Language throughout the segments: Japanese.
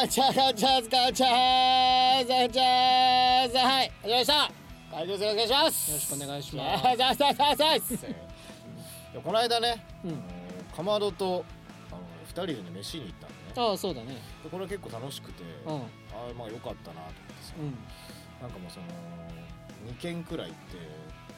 ガチャガチャガチャガチャガチャ、はい、始まりました。会長、お願いします。 よろしくお願いします。 この間ね、かまどと2人でね飯に行ったんでね。 ああ、そうだね。 でこれは結構楽しくて、まあ良かったなと思ってさ、なんかもうその2軒くらい行って。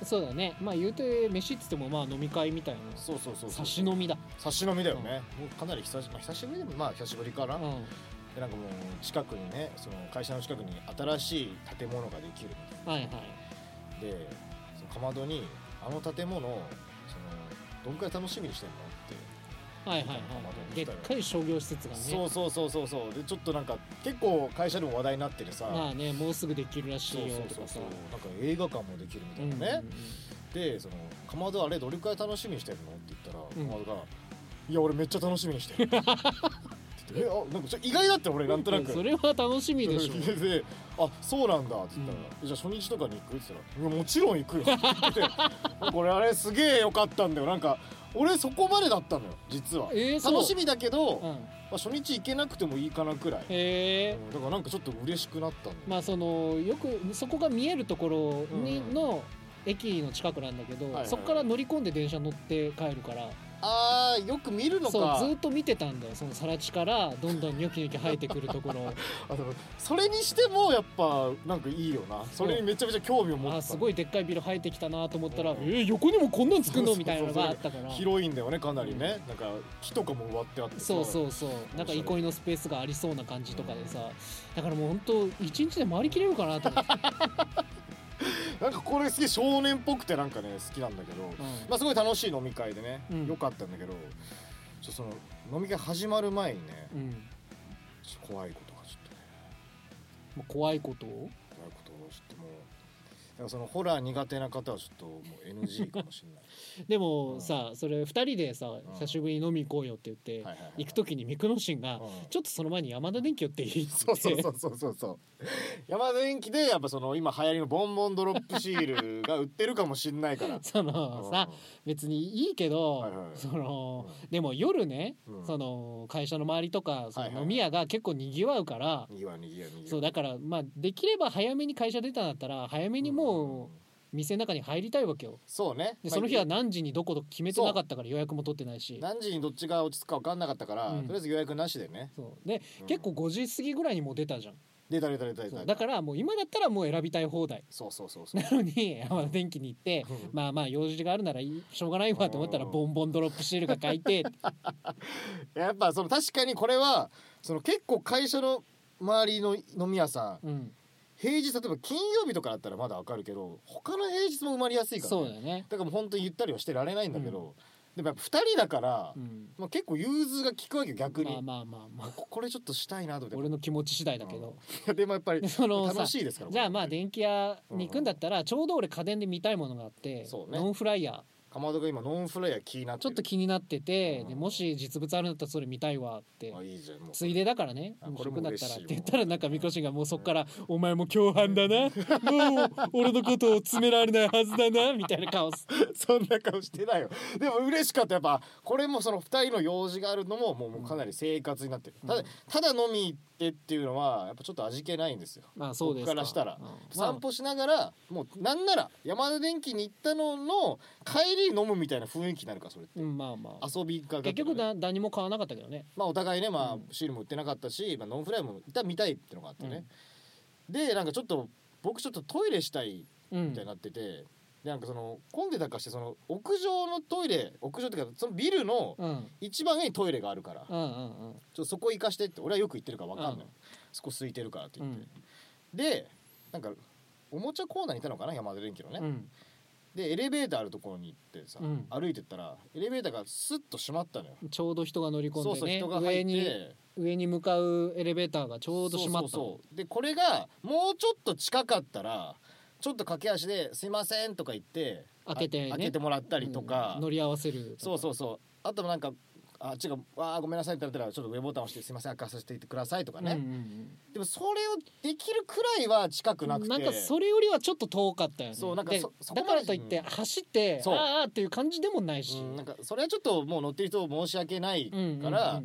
そうだね。まあ言うて飯っつってもまあ飲み会みたいな。 そう差し飲みだ。 差し飲みだよね。もうかなり久しぶりでもまあ久しぶりかな。でなんかもう近くにね、その会社の近くに新しい建物ができるみたいな。でそのかまどにあの建物をそのどんくらい楽しみにしてんのってでっかい商業施設がね。 そうでちょっとなんか結構会社でも話題になってるさ、 まあね、もうすぐできるらしいよとかさ、 なんか映画館もできるみたいなね。でそのかまどあれどれくらい楽しみにしてるのって言ったら、かまどがいや俺めっちゃ楽しみにしてるなんか意外だった俺なんとなくそれは楽しみでしょであそうなんだって言ったら、じゃあ初日とかに行くって言ったらもちろん行くよって言ってこれあれすげえ良かったんだよ。なんか俺そこまでだったのよ実は、楽しみだけど、まあ、初日行けなくてもいいかなくらい、だからなんかちょっと嬉しくなったんだよ。 まあそのよくそこが見えるところにの駅の近くなんだけど、そこから乗り込んで電車乗って帰るから、 よく見るのか。 そうずっと見てたんだよ、その更地からどんどんニョキニョキ生えてくるところそれにしてもやっぱなんかいいよな。それにめちゃめちゃ興味を持ってた。 すごいでっかいビル生えてきたなと思ったら、横にもこんなん作んのみたいなのがあったから。 広いんだよねかなりね。なんか木とかも植わってあって、 そうなんか憩いのスペースがありそうな感じとかでさ、だからもうほんと一日で回りきれるかなと思ってなんかこれすげえ少年っぽくてなんかね好きなんだけど、まあすごい楽しい飲み会でね、よかったんだけど、その飲み会始まる前にね、怖いことがちょっとね。 怖いことをちょっともうだからそのホラー苦手な方はちょっともう NG かもしれないでもさ、それ2人でさ久しぶりに飲み行こうよって言って行く時にミクノシンがちょっとその前に山田電機寄っていいってそう山田電機でやっぱその今流行りのボンボンドロップシールが売ってるかもしんないからそのさ別にいいけど、そのでも夜ね、その会社の周りとかその飲み屋が結構にぎわうから、そうだからまあできれば早めに会社出たんだったら早めにもう店の中に入りたいわけよ。 そうね。 でその日は何時にどこと決めてなかったから予約も取ってないし、 何時にどっちが落ち着くか分かんなかったから、とりあえず予約なしでね。 そうで、結構5時過ぎぐらいにもう出たじゃん。 出ただからもう今だったらもう選びたい放題。 そうなのに山田電機に行ってまあ用事があるならしょうがないわと思ったらボンボンドロップシールが書いてやっぱその確かにこれはその結構会社の周りの飲み屋さん、平日例えば金曜日とかだったらまだわかるけど他の平日も埋まりやすいから、 そうだね。 だからもう本当にゆったりはしてられないんだけど、でもやっぱ2人だから、まあ、結構融通が利くわけよ逆に。 まあこれちょっとしたいなと思って。 俺の気持ち次第だけど、 でもやっぱり楽しいですから。 じゃあまあ電気屋に行くんだったらちょうど俺家電で見たいものがあって、ノンフライヤー。 かまどが今ノンフライヤー気になってる。 ちょっと気になってて、でもし実物あるんだったらそれ見たいわって。 いいじゃん、もうついでだからね、もし行くんだったらって言ったらなんかミコシンがもうそっからお前も共犯だなもう俺のことを詰められないはずだなみたいな顔そんな顔してないよ。でも嬉しかった。やっぱこれもその2人の用事があるのももうかなり生活になってる。ただ飲み行ってっていうのはやっぱちょっと味気ないんですよ。 そうですか。 僕からしたら、散歩しながらもうなんなら山田電機に行ったのの帰りに飲むみたいな雰囲気になるからそれって、遊びが結局何も買わなかったけどね。 まあお互いね、まあシールも売ってなかったし、ノンフライも一旦見たいってのがあってね、でなんかちょっと僕ちょっとトイレしたいみたいになってて、でなんかその混んでたかしてその屋上のトイレ、屋上っていうかそのビルの一番上にトイレがあるから、ちょっとそこ行かしてって、俺はよく行ってるから分かんない、そこ空いてるからって言って、でなんかおもちゃコーナーにいたのかな山田電機のね、でエレベーターあるところに行ってさ、歩いてったらエレベーターがスッと閉まったのよ。 ちょうど人が乗り込んでね、 人が入って上に向かうエレベーターがちょうど閉まったの。 でこれがもうちょっと近かったらちょっと駆け足ですいませんとか言って開けてもらったりとか、 乗り合わせるとか。 あとなんかごめんなさいって言ったらちょっと上ボタン押してすいません開かさせていってくださいとかね、でもそれをできるくらいは近くなくて、 なんかそれよりはちょっと遠かったよね。 なんかだからといって走ってあーっていう感じでもないし、 なんかそれはちょっともう乗ってる人申し訳ないから、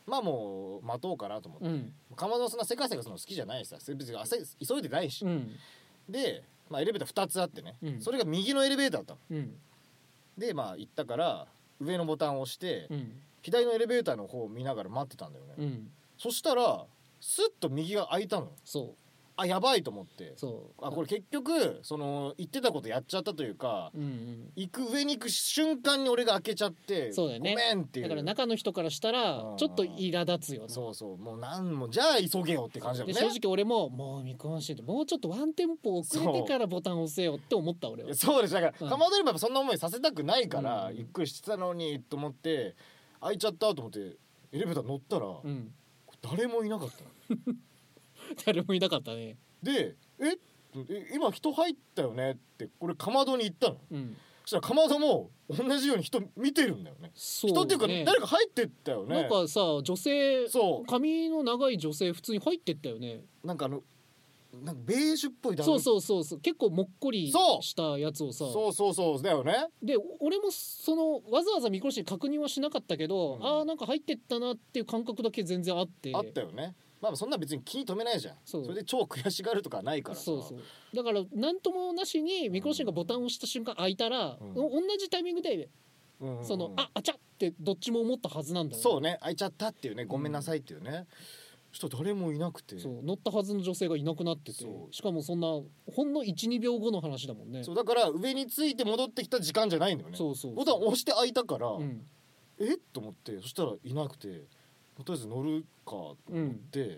まあもう待とうかなと思って、かまどそんなせかせかするの好きじゃないしさ、別に急いでないし、で、まあ、エレベーター2つあってね、それが右のエレベーターだったの、でまあ行ったから上のボタンを押して、左のエレベーターの方を見ながら待ってたんだよね、そしたらスッと右が開いたの。そうあやばいと思って、あこれ結局その言ってたことやっちゃったというか、上に行く瞬間に俺が開けちゃって、そうだよね、ごめんっていう。 だから中の人からしたらちょっと苛立つよね。 そうもうじゃあ急げよって感じだもんね。 で正直俺ももう見込ましてもうちょっとワンテンポ遅れてからボタン押せよって思った俺は。 そうです。だから、かまどりもそんな思いさせたくないから、ゆっくりしてたのにと思って開いちゃったと思ってエレベーター乗ったら、誰もいなかった誰もいなかったね。 で今人入ったよねってこれかまどに言ったの、そしたらかまども同じように人見てるんだよね。人っていうか誰か入ってったよね。 なんかさ女性、髪の長い女性普通に入ってったよね。 なんかベージュっぽいそう結構もっこりしたやつをさ、 そうだよね。 で俺もわざわざ見殺しに確認はしなかったけど、ああなんか入ってったなっていう感覚だけ全然あったよね。まあそんな別に気に留めないじゃん。それで超悔しがるとかないからさ。だから何ともなしにミクロシンがボタンを押した瞬間開いたら、同じタイミングであちゃってどっちも思ったはずなんだよね。 そうね開いちゃったっていうね、ごめんなさいっていうね。そしたら誰もいなくて、 乗ったはずの女性がいなくなってて、しかもそんなほんの 1,2 秒後の話だもんね。 そうだから上について戻ってきた時間じゃないんだよね。ボタン押して開いたから、と思って、そしたらいなくて、とりあえず乗るかと思って、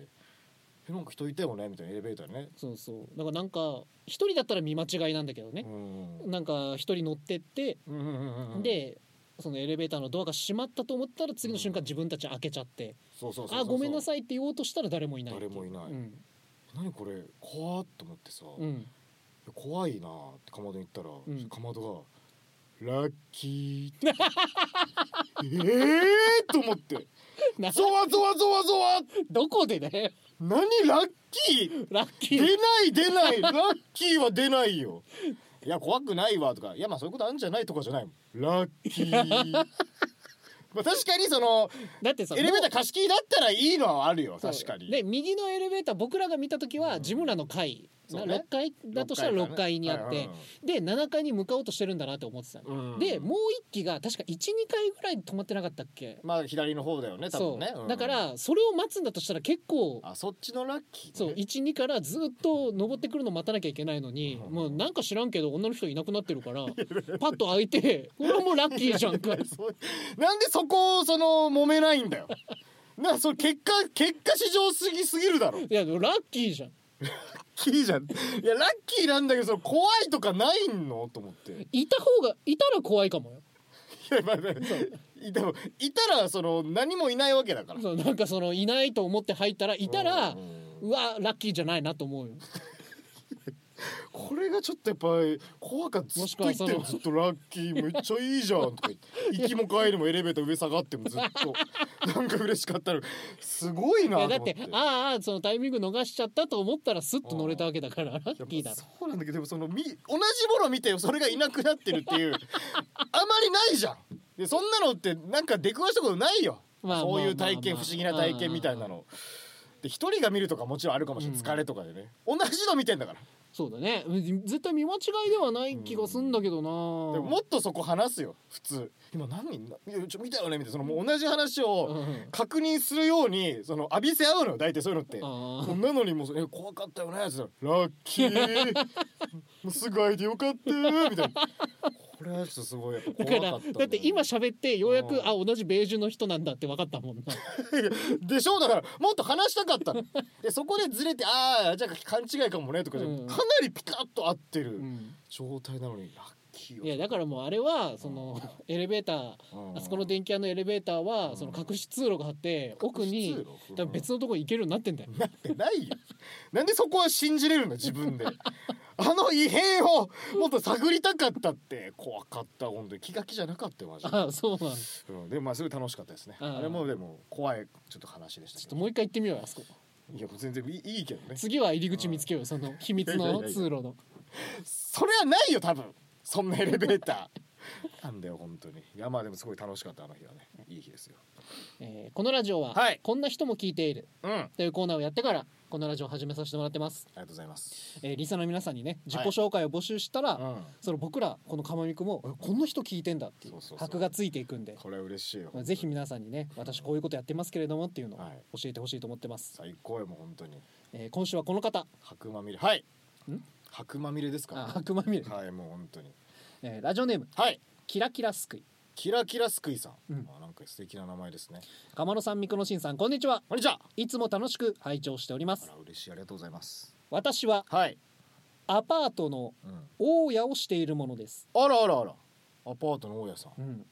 なんか人いたよねみたいなエレベーターね。 だからなんか一人だったら見間違いなんだけどね、なんか一人乗ってって、でそのエレベーターのドアが閉まったと思ったら次の瞬間自分たち開けちゃって、あごめんなさいって言おうとしたら誰もいない。何これ怖っと思ってさ、怖いなってかまどに言ったら、かまどがラッキーと思ってゾワゾワゾワゾワどこでね何ラッキー出ないラッキーは出ないよ。いや怖くないわとか、いやまあそういうことあるんじゃないとかじゃないもん。ラッキーまあ確かにだってさエレベーター貸し切りだったらいいのはあるよ。確かに。 で右のエレベーター僕らが見た時は自分らの階、6階だとしたら6階にあって、で7階に向かおうとしてるんだなって思ってた、でもう1機が確か 1,2 階ぐらい止まってなかったっけ。 まあ左の方だよね多分ね。 だからそれを待つんだとしたら結構そっちのラッキー、 そう 1,2 からずっと登ってくるの待たなきゃいけないのに、もうなんか知らんけど女の人いなくなってるからパッと開いてこれはもうラッキーじゃんかなんでそこを揉めないんだよそれ結果至上すぎるだろ。 いやラッキーじゃんラッキーじゃん。いやラッキーなんだけど怖いとかないのと思って。 いたら怖いかもよ。 いやまあいたら何もいないわけだから。 なんかいないと思って入ったらいたらうわラッキーじゃないなと思うよ。 これがちょっとやっぱり怖かった。ずっと言ってる、ずっとラッキーめっちゃいいじゃんとか言って行きも帰りもエレベーター上下がってもずっとなんか嬉しかったのすごいなと思って。 だってそのタイミング逃しちゃったと思ったらスッと乗れたわけだからラッキーだろ。 そうなんだけど、でも同じもの見てそれがいなくなってるっていうあまりないじゃん。でそんなのってなんか出くわしたことないよ。そういう体験、不思議な体験みたいなので一人が見るとかもちろんあるかもしれない、疲れとかでね。同じの見てんだから。 そうだね、絶対見間違いではない気がすんだけどな、 でももっとそこ話すよ普通。今何人見たよねみたいな、もう同じ話を確認するように浴びせ合うのよ大体そういうのって。なのにもう怖かったよねって言ったらラッキーもうすぐ開いてよかったみたいな。これはちょっとすごいやっぱ怖かった、ね、 だって今喋ってようやく同じベージュの人なんだって分かったもんなでしょ。だからもっと話したかったのでそこでずれてじゃあ勘違いかもねとか、かなりピタッと合ってる状態なのにラッキー。 いやだからもうあれはエレベーター、あそこの電気屋のエレベーターは隠し通路があって奥に多分別のところに行けるようになってんだよ。 なってないよ。なんでそこは信じれるの自分で異変をもっと探りたかったって。怖かった本当に。気が気じゃなかったよマジで。 そうなんです、 でもすごい楽しかったですね。あれもでも怖いちょっと話でした。 ちょっともう一回行ってみようよあそこ。 いや全然いいけどね。 次は入り口見つけよう秘密の通路の。 それはないよ多分そんなエレベーターなんだよ本当に。いやまあでもすごい楽しかったあの日はね。いい日ですよ。 このラジオは、 はい、 こんな人も聞いている、というコーナーをやってからこのラジオを始めさせてもらってます。 ありがとうございます。 リスナーの皆さんにね自己紹介を募集したら、その僕らこのかまみくもこんな人聞いてんだっていう箔がついていくんで、 これは嬉しいよ。 ぜひ皆さんにね私こういうことやってますけれどもっていうのを教えてほしいと思ってます。 最高よもう本当に。 今週はこの方、 白まみれ。はい。白まみれですか。 白まみれ。 はいもう本当に。 ラジオネーム、 はい、 キラキラすくい。 キラキラすくいさん、なんか素敵な名前ですね。 鎌野さん、三久野慎さん、こんにちは。 こんにちは。 いつも楽しく拝聴しております。 あら嬉しい、ありがとうございます。 私は、はい、アパートの大家をしているものです。 あらあらあら、アパートの大家さん。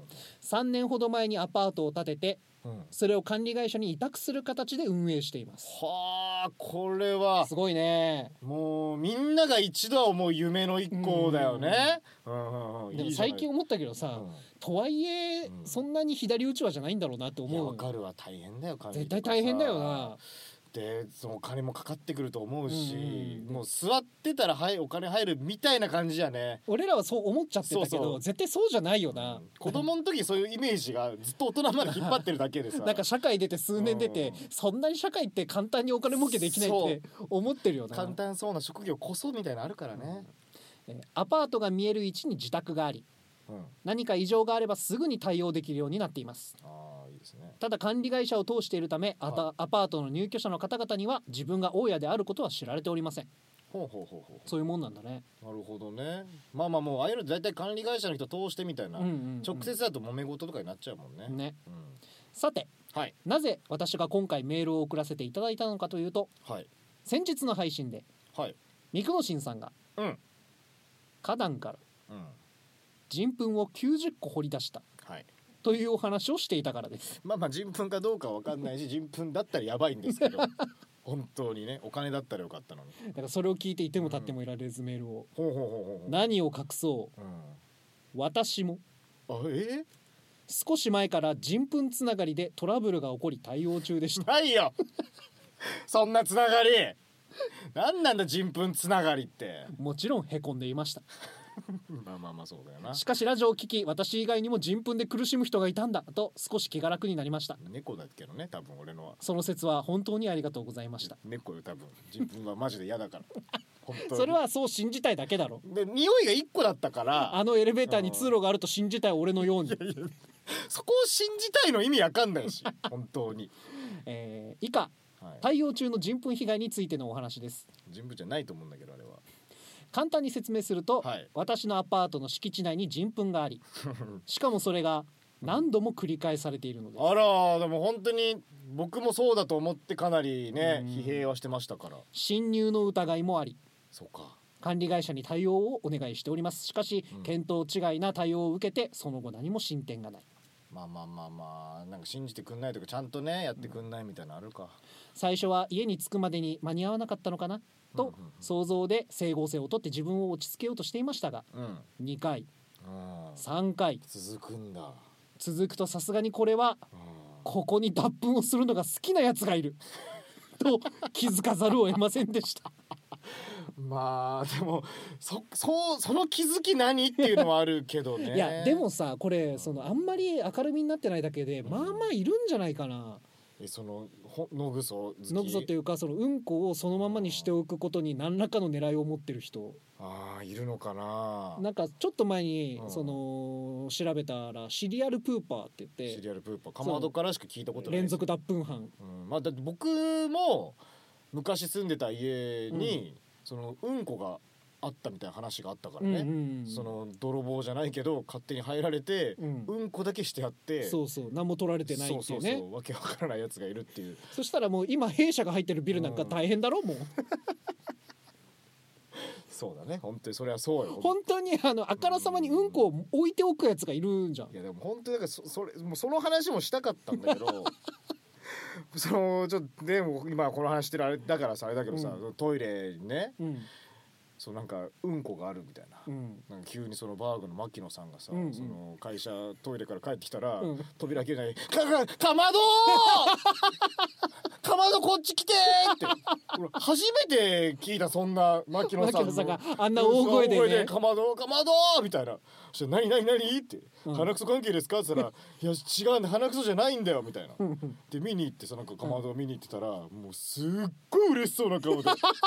3年ほど前にアパートを建てて、それを管理会社に委託する形で運営しています。 はあ、これはすごいね。 もうみんなが一度は思う夢の一個だよね。 でも最近思ったけどさ、とはいえそんなに左打ちはじゃないんだろうなって思う。 わかるわ、大変だよ。 絶対大変だよな。 でそのお金もかかってくると思うし、もう座ってたらお金入るみたいな感じやね。 俺らはそう思っちゃってたけど、絶対そうじゃないよな。 子供の時そういうイメージがずっと大人まで引っ張ってるだけでさなんか社会出て数年出て、そんなに社会って簡単にお金儲けできないって思ってるよな。 簡単そうな職業こそみたいなのあるからね。 アパートが見える位置に自宅があり、何か異常があればすぐに対応できるようになっています。 いいですね。ただ管理会社を通しているため、アパートの入居者の方々には自分が大家であることは知られておりません。そういうもんなんだね。 なるほどね。まあまあもうああいうの大体管理会社の人通してみたいな、直接だと揉め事とかになっちゃうもんね。 さて、なぜ私が今回メールを送らせていただいたのかというと、先日の配信で、三久野慎さんが、花壇から人糞を90個掘り出した、というお話をしていたからです。 まあまあ人糞かどうかは分かんないし、人糞だったらやばいんですけど本当にね、お金だったらよかったのに。 だからそれを聞いていても立ってもいられずメールを、何を隠そう、私も少し前から人糞つながりでトラブルが起こり対応中でした。 ないよそんなつながり何なんだ人糞つながりって。 もちろんへこんでいましたまあまあまあそうだよな。 しかしラジオを聞き、私以外にも人糞で苦しむ人がいたんだと少し気が楽になりました。 猫だけどね、多分俺のは。 その説は本当にありがとうございました。 猫よ多分。人糞はマジで嫌だから本当にそれはそう信じたいだけだろ。 で匂いが1個だったからあのエレベーターに通路があると信じたい俺のように。 そこを信じたいの意味わかんないし本当に。 以下、対応中の人糞被害についてのお話です。 人糞じゃないと思うんだけどあれは。 簡単に説明すると、私のアパートの敷地内に人糞がありしかもそれが何度も繰り返されているのです。 あら、でも本当に僕もそうだと思ってかなりね疲弊はしてましたから。 侵入の疑いもあり、 そうか、 管理会社に対応をお願いしております。しかし、見当違いな対応を受けてその後何も進展がない。 まあなんか信じてくんないとかちゃんとねやってくんないみたいなのあるか。 最初は家に着くまでに間に合わなかったのかなと想像で整合性をとって自分を落ち着けようとしていましたが、2回、3回続くんだ。 続くとさすがにこれはここに脱糞をするのが好きなやつがいると気づかざるを得ませんでしたまあでもその気づき何っていうのはあるけどね。 いやでもさ、これあんまり明るみになってないだけで、まあまあいるんじゃないかな。 野ぐそというかうんこをそのままにしておくことに何らかの狙いを持ってる人。 いるのかな。 なんかちょっと前に調べたらシリアルプーパーって言って、 シリアルプーパーかまどからしか聞いたことない。 連続脱糞犯。 まあだって僕も昔住んでた家にうんこがあったみたいな話があったからね。泥棒じゃないけど勝手に入られて、うんこだけしてあって、 何も取られてないっていうね。 わけわからないやつがいるっていう。 そしたらもう今弊社が入ってるビルなんか大変だろもうそうだね、本当にそれはそうよ。 本当にあからさまにうんこを置いておくやつがいるんじゃん。 いやでも本当にだからもうその話もしたかったんだけどちょっとでも今この話してるあれだからさ、あれだけどさ、トイレにね、 そうなんかうんこがあるみたいな、なんか急にそのバーグの牧野さんがさ、その会社トイレから帰ってきたら、扉開けないかまどかまどこっち来てって俺初めて聞いた、そんな牧野さんがあんな大声でね、 かまどみたいな。そしたら何って鼻くそ関係ですかって言ったらいや違うんだ鼻くそじゃないんだよみたいなで見に行ってさ、なんかかまどを見に行ってたらもうすっごい嬉しそうな顔で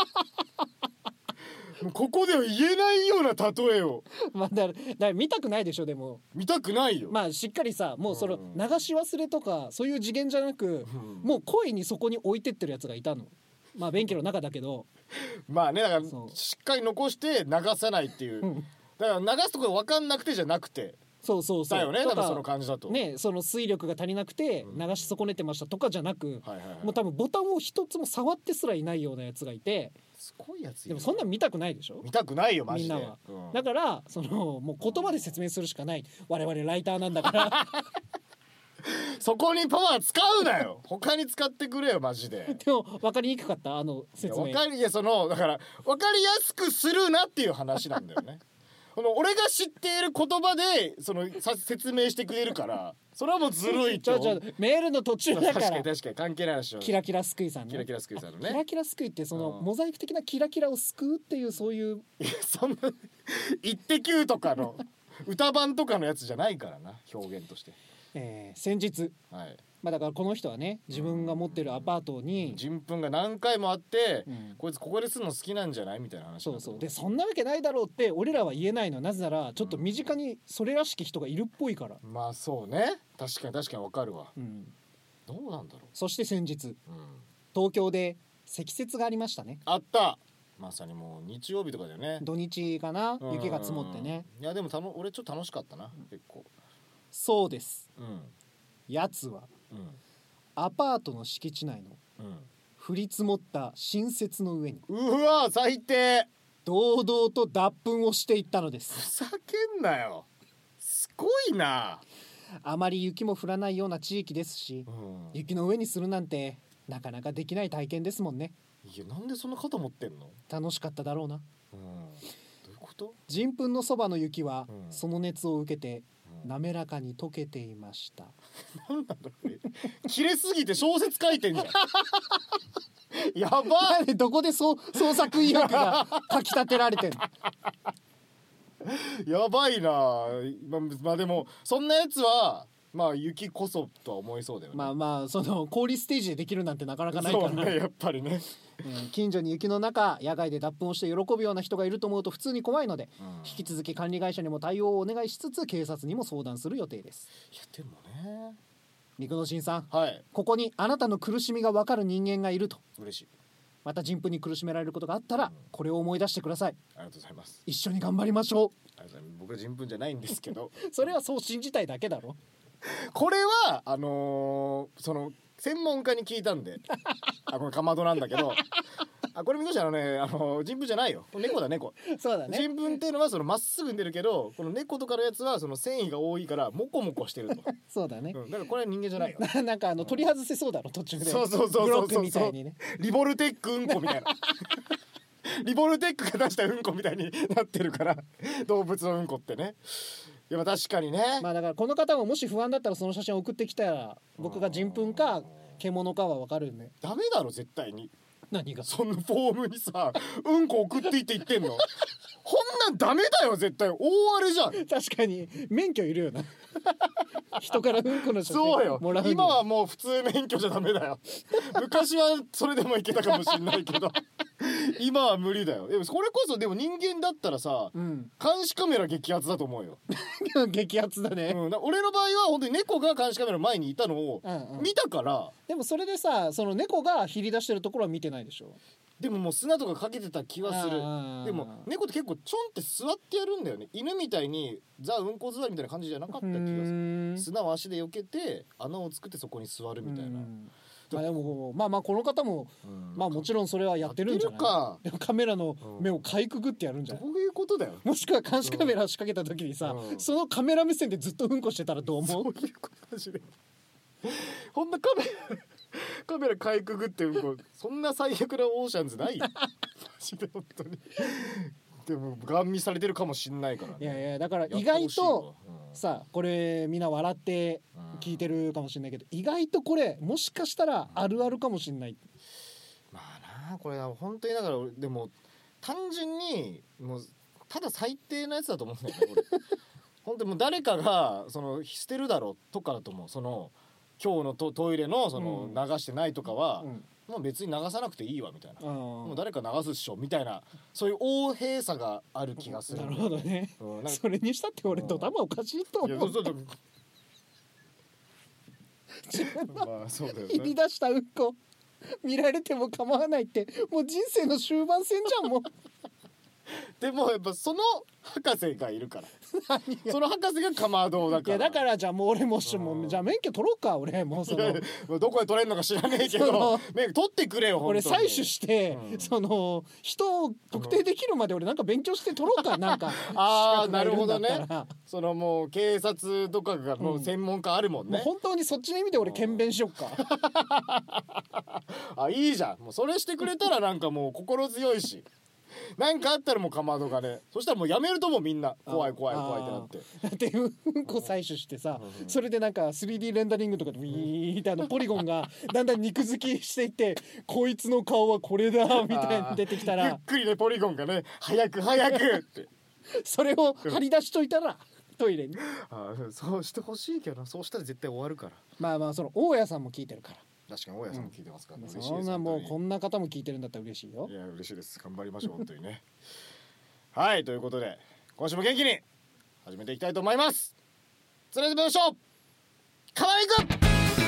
もうここでは言えないような例えをまあだから見たくないでしょ。でも見たくないよ。 まあしっかりさ、もうその流し忘れとかそういう次元じゃなく、もう恋にそこに置いてってるやつがいたの。まあ便器の中だけどまあね、だからしっかり残して流さないっていう、だから流すところ分かんなくてじゃなくて、 そうだよね、多分その感じだとね、その水力が足りなくて流し損ねてましたとかじゃなく、もう多分ボタンを一つも触ってすらいないようなやつがいて、 すごいやつ。 でもそんなん見たくないでしょ。 見たくないよマジで。 みんなは、だからそのもう言葉で説明するしかない。我々ライターなんだからそこにパワー使うなよ他に使ってくれよマジで。 でも分かりにくかった、あの説明。 いやそのだから分かりやすくするなっていう話なんだよね俺が知っている言葉でその説明してくれるからそれはもうずるいと。 メールの途中だから。 確かに関係ない話。 キラキラすくいさんね。 キラキラすくいさんのね。 キラキラすくいってそのモザイク的なキラキラを救うっていう、そういう、 いやそんなイッテ Q とかの歌版とかのやつじゃないからな、表現として。 先日、 はい、 まあだからこの人はね、自分が持ってるアパートに人糞が何回もあって、こいつここでするの好きなんじゃないみたいな話。 そうで、そんなわけないだろうって俺らは言えないの。なぜならちょっと身近にそれらしき人がいるっぽいから。 まあそうね、確かにわかるわ、どうなんだろう。 そして先日、東京で積雪がありましたね。 あった。まさにもう日曜日とかだよね。 土日かな、雪が積もってね。 いやでも俺ちょっと楽しかったな、結構。 そうです、やつは、アパートの敷地内の、降り積もった新雪の上に、 うわ最低、 堂々と脱糞をしていったのです。 ふざけんなよ、すごいな。 あまり雪も降らないような地域ですし、雪の上にするなんてなかなかできない体験ですもんね。 いやなんでそんな肩持ってんの。 楽しかっただろうな。 どういうこと。 人糞のそばの雪は、その熱を受けて滑らかに溶けていました。 なんだろう、切れすぎて小説書いてんじゃんやばい。どこで創作意欲がかきたてられてんのやばいな。まあでもそんなやつはまあ雪こそとは思いそうだよね。 まあその氷ステージでできるなんてなかなかないからそうね、やっぱりね、 近所に雪の中野外で脱糞をして喜ぶような人がいると思うと普通に怖いので、引き続き管理会社にも対応をお願いしつつ警察にも相談する予定です。 いやでもね、 肉の新さん、 はい、 ここにあなたの苦しみが分かる人間がいると。 嬉しい。 また人糞に苦しめられることがあったら、これを思い出してください。 ありがとうございます。 一緒に頑張りましょう。 僕は人糞じゃないんですけどそれはそう信じたいだけだろこれはその専門家に聞いたんでこれかまどなんだけどこれ見ました人糞じゃないよ、猫だ猫。 そうだね。 人糞っていうのはそのまっすぐに出るけど、この猫とかのやつはその繊維が多いからモコモコしてるとそうだね、 だからこれは人間じゃないよなんか取り外せそうだろ途中で。 そうブロックみたいにね。 リボルテックうんこみたいなリボルテックが出したうんこみたいになってるから動物のうんこってね。いや確かにね。 まあだからこの方ももし不安だったらその写真を送ってきたら僕が人糞か獣かは分かるんで。 ダメだろ絶対に。 何がそのフォームにさうんこ送っていって言ってんのこんなんダメだよ絶対、大荒れじゃん。 確かに免許いるよな人からうんこの写真もらう。 今はもう普通免許じゃダメだよ昔はそれでもいけたかもしれないけど今は無理だよ。でもそれこそでも人間だったらさ、監視カメラ激アツだと思うよ激アツだね、 俺の場合は本当に猫が監視カメラの前にいたのを見たから、 でもそれでさその猫がひり出してるところは見てないでしょ。 でももう砂とかかけてた気はする。でも猫って結構ちょんって座ってやるんだよね。犬みたいにザうんこ座りみたいな感じじゃなかった気がする。砂を足で避けて穴を作ってそこに座るみたいな。 でもまあこの方も、まあもちろんそれはやってるんじゃない。でもカメラの目をかいくぐってやるんじゃない。 どういうことだよ。 もしくは監視カメラを仕掛けた時にさ、そのカメラ目線でずっとうんこしてたらどう思う。 そういうことマジでこんなカメラかいくぐってうんこそんな最悪なオーシャンズないマジで本当にでもガン見されてるかもしんないからね。 いやいやだから意外とさこれみんな笑って聞いてるかもしれないけど、意外とこれもしかしたらあるあるかもしれない。 まあなこれ本当にだからでも単純にもうただ最低なやつだと思うんだよねこれ本当にもう誰かがその捨てるだろうとかだと思う。その今日のトイレのその流してないとかは、もう別に流さなくていいわみたいな、もう誰か流すっしょみたいな、そういう横柄さがある気がする。 なるほどね、それにしたって俺ドタマおかしいと思う。 まあそうだよね。 切り出したうんこ見られても構わないってもう人生の終盤戦じゃんもうでもやっぱその博士がいるからその博士がかまどだから。 いやだからじゃあもう俺もじゃあ免許取ろうか俺もうそのどこで取れんのか知らねえけど免許取ってくれよ。 俺採取して、その人を特定できるまで俺なんか勉強して取ろうかなんかああなるほどね。そのもう警察とかがもう専門家あるもんね、 もう本当にそっちの意味で俺検便しよっかあいいじゃん。もうそれしてくれたらなんかもう心強いしなんかあったらもうかまどがね、そしたらもうやめるともみんな怖い怖い怖いってなって。 だってうんこ採取してさ、それでなんか 3D レンダリングとかでウィーってポリゴンがだんだん肉付きしていってこいつの顔はこれだみたいに出てきたらゆっくりねポリゴンがね早く早くってそれを張り出しといたらトイレにそうしてほしいけどな。そうしたら絶対終わるから。 まあまあその大家さんも聞いてるから。 確かに大家さんも聞いてますから、ね、嬉しいです。 そんなもうこんな方も聞いてるんだったら嬉しいよ。 いや嬉しいです。頑張りましょう本当にねはいということで今週も元気に始めていきたいと思います。それではましょうかまみくん。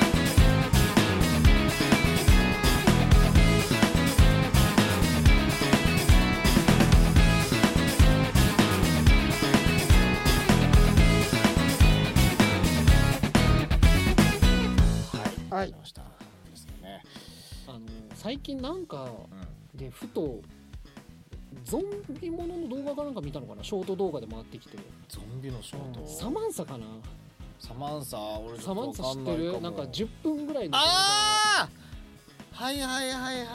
はい、最近なんかでふとゾンビものの動画かなんか見たのかな、ショート動画で回ってきて。 ゾンビのショート、 サマンサかな。 サマンサ俺サマンサ知ってる？なんか10分ぐらいのはいはいはいはいはい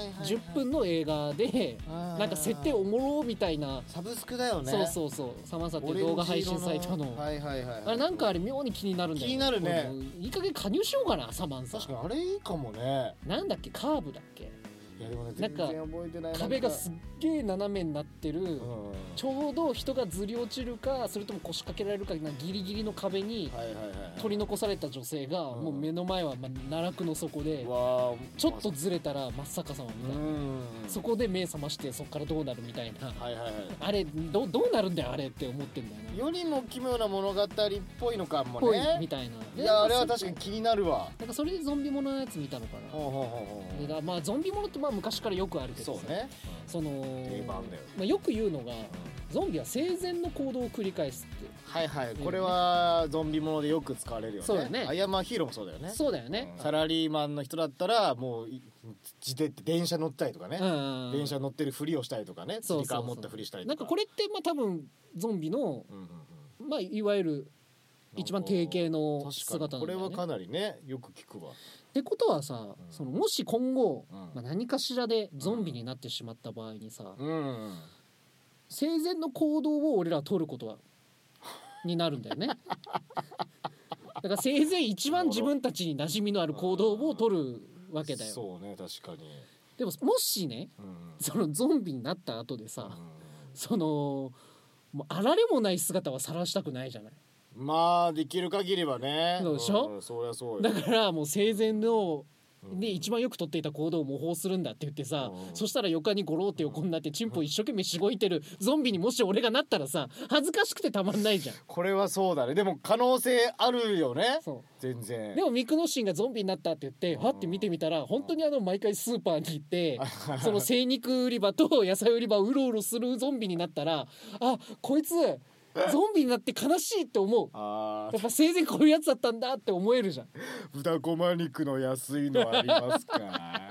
10分の映画でなんか設定おもろみたいなサブスクだよね。 そうサマンサっていう動画配信サイトのあれなんかあれ妙に気になるんだよ。 気になるね。 いい加減加入しようかなサマンサ。 確かにあれいいかもね。 なんだっけカーブだっけ。 いやでもねなんか壁がすっげえ斜めになってる、ちょうど人がずり落ちるかそれとも腰掛けられるかギリギリの壁に取り残された女性がもう目の前は奈落の底でちょっとずれたら真っ逆さまみたいな、そこで目覚ましてそこからどうなるみたいな、あれどうなるんだよあれって思ってんだよな。 世にも奇妙な物語っぽいのかもねみたいな。 いやあれは確かに気になるわ。 なんかそれでゾンビもののやつ見たのかな。でまあゾンビものって昔からよくあるけどさ、 そうね、 その定番だよ。 よく言うのが、ゾンビは生前の行動を繰り返すって。 はいはい、これはゾンビものでよく使われるよね。 そうだね。 アイアンマンヒーローもそうだよね。 そうだよね。 サラリーマンの人だったらもう電車乗ったりとかね、電車乗ってるふりをしたりとかね、釣り革持ったふりしたりとか。 なんかこれって多分ゾンビのいわゆる一番定型の姿なんだよね。 これはかなりねよく聞くわ。 ってことはさ、そのもし今後、何かしらでゾンビになってしまった場合にさ、生前の行動を俺らは取ることはになるんだよね。だから生前一番自分たちに馴染みのある行動を取るわけだよ。 そうね確かに。 でももしね、そのゾンビになった後でさ、そのもうあられもない姿は晒したくないじゃない。 まあできる限りはね。 そうでしょ、 そりゃそうよ。 だからもう生前ので一番よく取っていた行動を模倣するんだって言ってさ、そしたら床にゴロって横になってチンポ一生懸命しごいてるゾンビにもし俺がなったらさ、恥ずかしくてたまんないじゃん。 これはそうだね。でも可能性あるよね。全然。 でもミクノシンがゾンビになったって言ってはって見てみたら、本当に毎回スーパーに行ってその精肉売り場と野菜売り場をうろうろするゾンビになったら、あこいつゾンビになって悲しいって思う。やっぱ生前こういうやつだったんだって思えるじゃん。 豚こま肉の安いのありますか？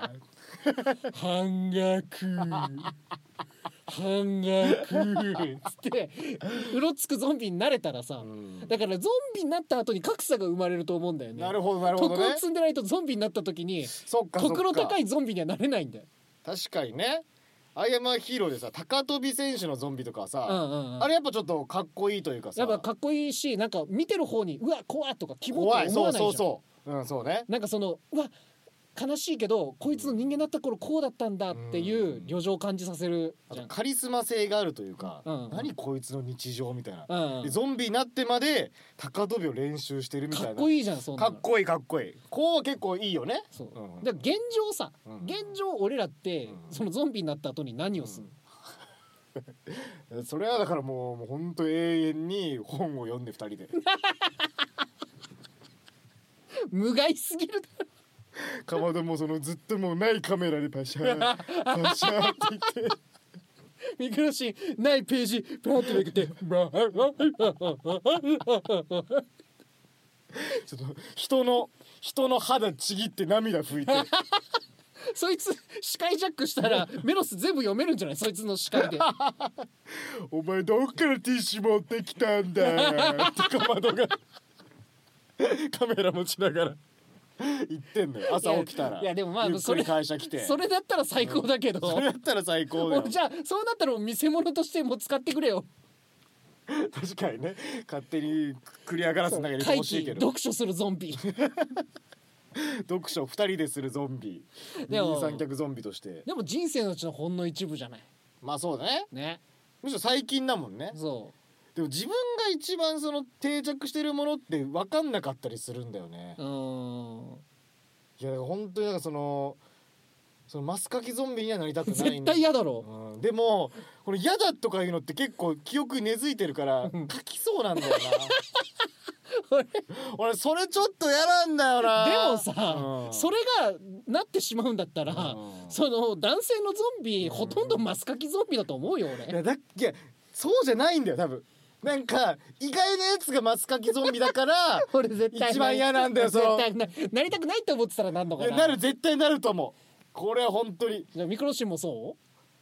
半額半額つってうろつくゾンビになれたらさ、だからゾンビになった後に格差が生まれると思うんだよね。 なるほどなるほどね。 徳を積んでないとゾンビになった時に徳の高いゾンビにはなれないんだよ。 確かにね。 アイアムアヒーローでさ高跳び選手のゾンビとかさ、あれやっぱちょっとかっこいいというかさ、 やっぱかっこいいし、なんか見てる方にうわ怖っとか希望って思わないじゃん。 そうね。 なんかそのうわ悲しいけどこいつの人間だった頃こうだったんだっていう旅情を感じさせるじゃん。 カリスマ性があるというか、何こいつの日常みたいな、でゾンビになってまで高跳びを練習してるみたいな。 かっこいいじゃん。そんなかっこいいかっこいい。こう結構いいよね。 そう、だから現状さ、現状俺らってそのゾンビになった後に何をするの、それはだからもうほんと永遠に本を読んで2人で無害すぎるだろ。 かまどもそのずっともうないカメラでパシャーパシャーって言ってミクロシンないページパーってめくってちょっと人の肌ちぎって涙拭いてそいつ視界ジャックしたらメロス全部読めるんじゃない？そいつの視界でお前どっからティッシュ持ってきたんだってかまどがカメラ持ちながら言ってんのよ。朝起きたら。 いやでもまあそれ会社来てそれだったら最高だけど、 それだったら最高だよ。 じゃあそうなったら見せ物としても使ってくれよ。 確かにね、勝手にクリアガラスの中に入れてほしいけど。 読書するゾンビ読書2人でするゾンビ、二人三脚ゾンビとして。 でも人生のうちのほんの一部じゃない。 まあそうだね。 ね。 むしろ最近だもんね。 そう。 でも自分が一番その定着してるものって分かんなかったりするんだよね。いや本当になんかそのマスカキゾンビにはなりたくない。 絶対嫌だろ、 でもこの嫌だとかいうのって結構記憶に根付いてるから書きそうなんだよな俺それちょっと嫌なんだよな。 でもさ、それがなってしまうんだったら、その男性のゾンビ、ほとんどマスカキゾンビだと思うよ俺。 いやそうじゃないんだよ多分。なんか意外なやつがマスカキゾンビだから俺絶対一番嫌なんだよ。 絶対なりたくないって思ってたらなんのかな。 絶対なると思う。これは本当に。 じゃあミクロシンもそう？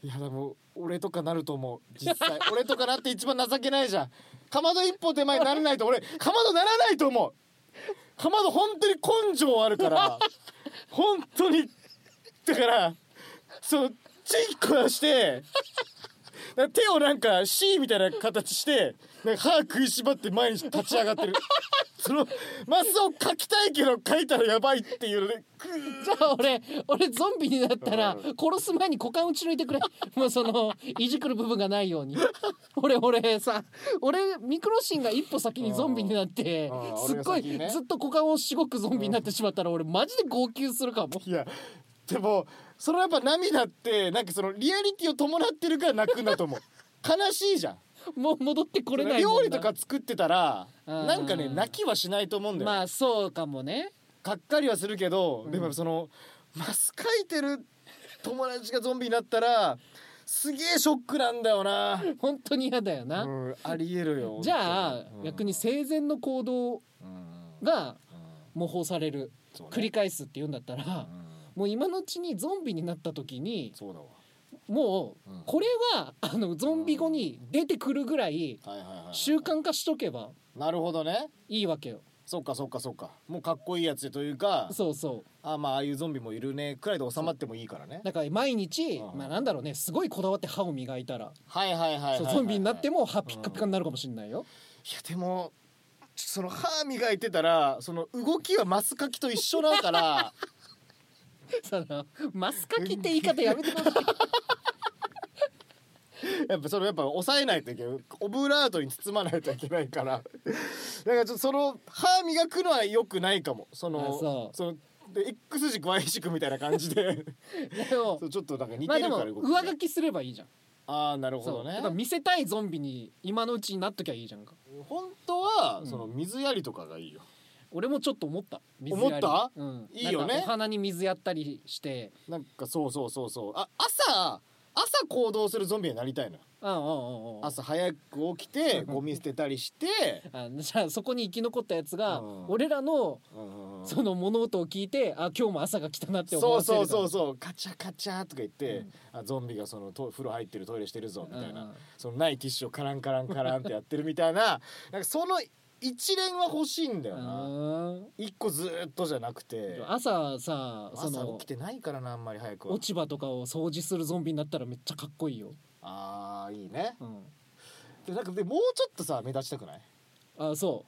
いやでも俺とかなると思う実際俺とかなって一番情けないじゃん。かまど一歩手前にならないと俺かまどならないと思う。かまど本当に根性あるから本当にだからそのチッコ出して手をなんか C みたいな形してなんか歯食いしばって前に立ち上がってるそのマスを描きたいけど描いたらやばいっていうのでじゃあ俺ゾンビになったら殺す前に股間打ち抜いてくれもうそのいじくる部分がないように俺ミクロシンが一歩先にゾンビになってすっごいずっと股間をしごくゾンビになってしまったら俺マジで号泣するかも。 いやでもそのやっぱ涙ってなんかそのリアリティを伴ってるから泣くんだと思う悲しいじゃん。 もう戻ってこれないもんな。 料理とか作ってたらなんかね泣きはしないと思うんだよ。 まあそうかもね。 がっかりはするけど、でもそのマス描いてる友達がゾンビになったらすげえショックなんだよな。 本当に嫌だよな、 ありえるよ。 じゃあ、逆に生前の行動が模倣される、繰り返すっていうんだったら、もう今のうちにゾンビになった時にそうだわもうこれはゾンビ後に出てくるぐらい習慣化しとけばなるほどねいいわけよ。 そっかもうかっこいいやつでというか、 そうまあああいうゾンビもいるねくらいで収まってもいいからね。 だから毎日まあなんだろうね、すごいこだわって歯を磨いたらゾンビになっても歯ピッカピカになるかもしれないよ。 いやでもその歯磨いてたらその動きはマスカキと一緒だからそのマスカキって言い方やめてくださいやっぱ抑えないといけない。オブラートに包まないといけないからだからちょっとその歯磨くのは良くないかも。そので X 軸 Y 軸みたいな感じででもちょっとなんか似てるから、 でも上書きすればいいじゃん。 なるほどね。 見せたいゾンビに今のうちになっときゃいいじゃんか。 本当はその水やりとかがいいよ。 俺もちょっと思った思った、 いいよね。 なんかお花に水やったりしてなんかそう朝行動するゾンビになりたいの。朝早く起きてゴミ捨てたりしてじゃあそこに生き残ったやつが俺らのその物音を聞いて今日も朝が来たなって思わせる。 そうカチャカチャとか言って、ゾンビがその風呂入ってるトイレしてるぞみたいな、そのないティッシュをカランカランカランってやってるみたいななんかその一連は欲しいんだよな。一個ずっとじゃなくて。 朝さ、 朝起きてないからな、あんまり早くは。 落ち葉とかを掃除するゾンビになったらめっちゃかっこいいよ。 あーいいね、でなんかでもうちょっとさ目立ちたくない？ あ、そう、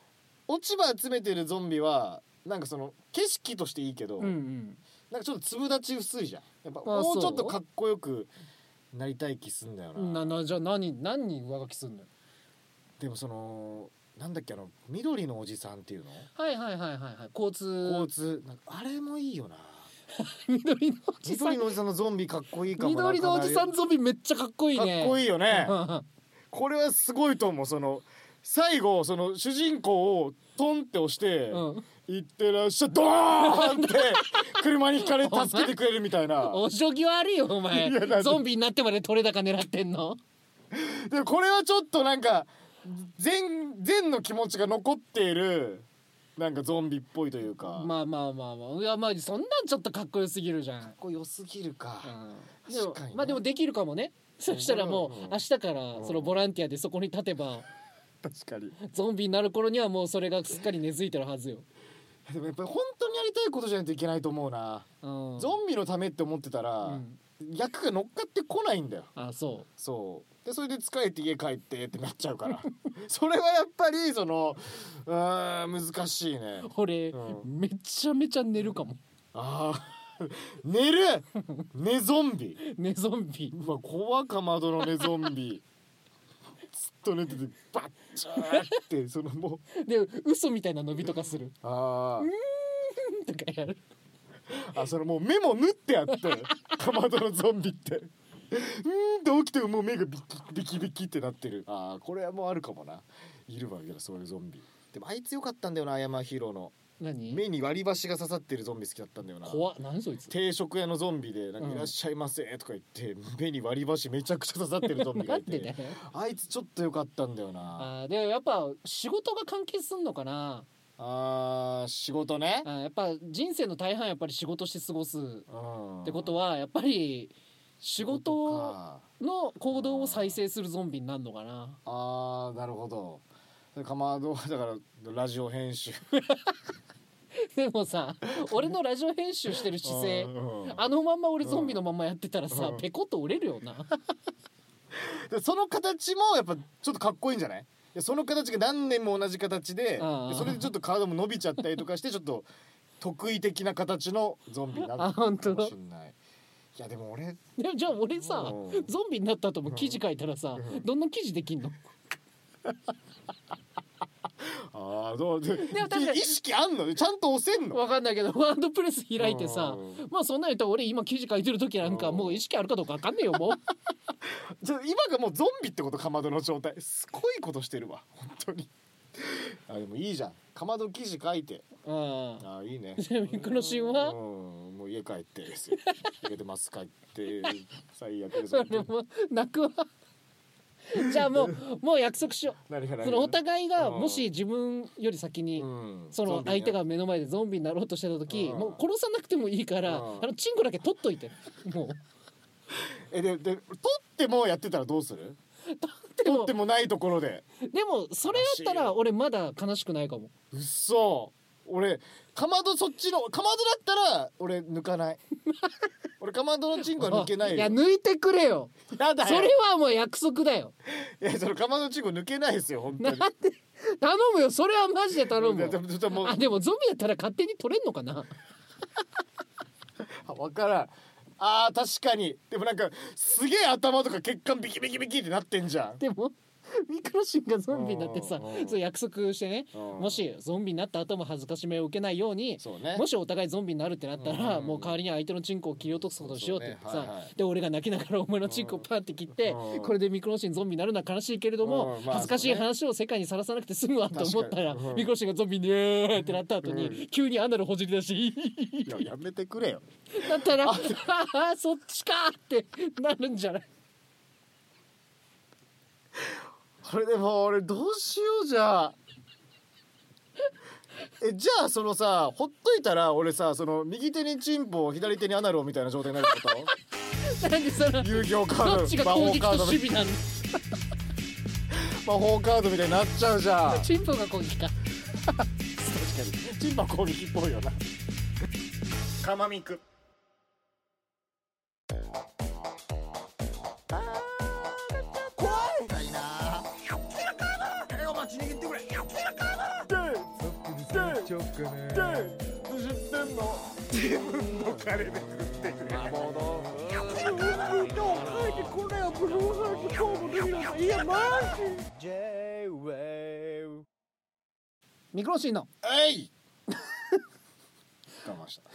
落ち葉集めてるゾンビはなんかその景色としていいけど、なんかちょっと粒立ち薄いじゃん。やっぱもうちょっとかっこよくなりたい気すんだよな。 じゃあ何上書きすんのよ。 でもそのなんだっけ、緑のおじさんっていうの、 はい交通なんかあれもいいよな。 緑のおじさんのゾンビかっこいいかもな。 緑のおじさんゾンビめっちゃかっこいいね。 かっこいいよねこれはすごいと思う。その最後その主人公をトンって押して、いってらっしゃいドーンって車にひかれ助けてくれるみたいなお行儀悪いよお前ゾンビになってまで取れ高狙ってんの。 でもこれはちょっとなんか善の気持ちが残っているなんかゾンビっぽいというか。 まあいや、まあそんなんちょっとかっこよすぎるじゃん。 かっこよすぎるか、 確かにね。まあでもできるかもね。そしたらもう明日からそのボランティアでそこに立てば確かにゾンビになる頃にはもうそれがすっかり根付いてるはずよ。 でもやっぱり本当にやりたいことじゃないといけないと思うな、ゾンビのためって思ってたら、役が乗っかってこないんだよ。 あ、 そうでそれで疲れて家帰ってってなっちゃうからそれはやっぱりその難しいね。 俺、めちゃめちゃ寝るかも。 寝る寝ゾンビうわ怖かまどの寝ゾンビずっと寝ててバッチャーってそのもうで嘘みたいな伸びとかする。とかやる。 それもう目も縫ってやってかまどのゾンビってって起きてもう目がビキビキってなってる。これはもうあるかもな。いるわけだそういうゾンビ。でもあいつよかったんだよな、山ヒーローの。目に割り箸が刺さってるゾンビ好きだったんだよな。 怖っ。何そいつ。 定食屋のゾンビでなんかいらっしゃいませとか言って、目に割り箸めちゃくちゃ刺さってるゾンビがいてなんでね、 あいつちょっとよかったんだよな。 でもやっぱ仕事が関係すんのかな。 仕事ね。 やっぱ人生の大半やっぱり仕事して過ごすってことはやっぱり仕事の行動を再生するゾンビになるのかな。 なるほど。かまどだからラジオ編集でもさ、俺のラジオ編集してる姿勢、あのまんま俺ゾンビのまんまやってたらさ、ペコッと折れるよなでその形もやっぱちょっとかっこいいんじゃない？その形が何年も同じ形で、それでちょっと体も伸びちゃったりとかしてちょっと特異的な形のゾンビになるかもしれない。いやでも俺じゃあ俺さ、ゾンビになった後も記事書いたらさ、どんな記事できんのどうでも確かに意識あんの？ちゃんと押せんの？ 分かんないけどワードプレス開いてさ、まあそんなん言ったら俺今記事書いてる時なんかもう意識あるかどうか分かんねえよもう今がもうゾンビってこと？かまどの状態すごいことしてるわ本当にでもいいじゃん、かまど記事書いて。いいね。 じゃあミクロシンはもう家帰ってですよ家でマス帰って最悪です。 それも泣くわじゃあもう約束しよう。そのお互いがもし自分より先にその相手が目の前でゾンビになろうとしてた時、もう殺さなくてもいいからチンコだけ取っといて。もうで取ってもやってたらどうする？取ってもないところで。 でもそれだったら俺まだ悲しくないかも。 うっそ。俺かまどそっちのかまどだったら俺抜かない俺かまどのチンコは抜けないよ。 いや抜いてくれよ。 やだよ。 それはもう約束だよ。 いやそのかまどのチンコ抜けないですよ本当に。 なんで頼むよ、それはマジで頼むよ。でもゾンビだったら勝手に取れんのかな分からん。確かに。でもなんかすげえ頭とか血管ビキビキビキってなってんじゃん。 でもミクロシンがゾンビになってさ、そう約束してね、もしゾンビになった後も恥ずかしめを受けないように、もしお互いゾンビになるってなったら、もう代わりに相手のチンコを切り落とすことをしようってさ、で俺が泣きながらお前のチンコをパンって切って、これでミクロシンゾンビになるのは悲しいけれども、恥ずかしい話を世界にさらさなくて済むわと思ったら、ミクロシンがゾンビにってなった後に急にアナルほじり出しやめてくれよ。 だったらそっちかってなるんじゃない？ これでも俺どうしよう。じゃあじゃあそのさほっといたら俺さその右手にチンポ左手にアナルみたいな状態になるってことなんでその遊戯王カードどっちが攻撃と守備なの魔法カードみたいになっちゃうじゃん。 チンポが攻撃か。 かにチンパ攻撃っぽいよな。カマミク。怖いな。お待ち握ってくれ。ちょっかね。知ってんの？自分の金で食ってくれ。麻婆豆腐。これはブルーハーツ今日もできるのか。いやマジ。J-Wave。 ミクロシンの。 えい。我慢した。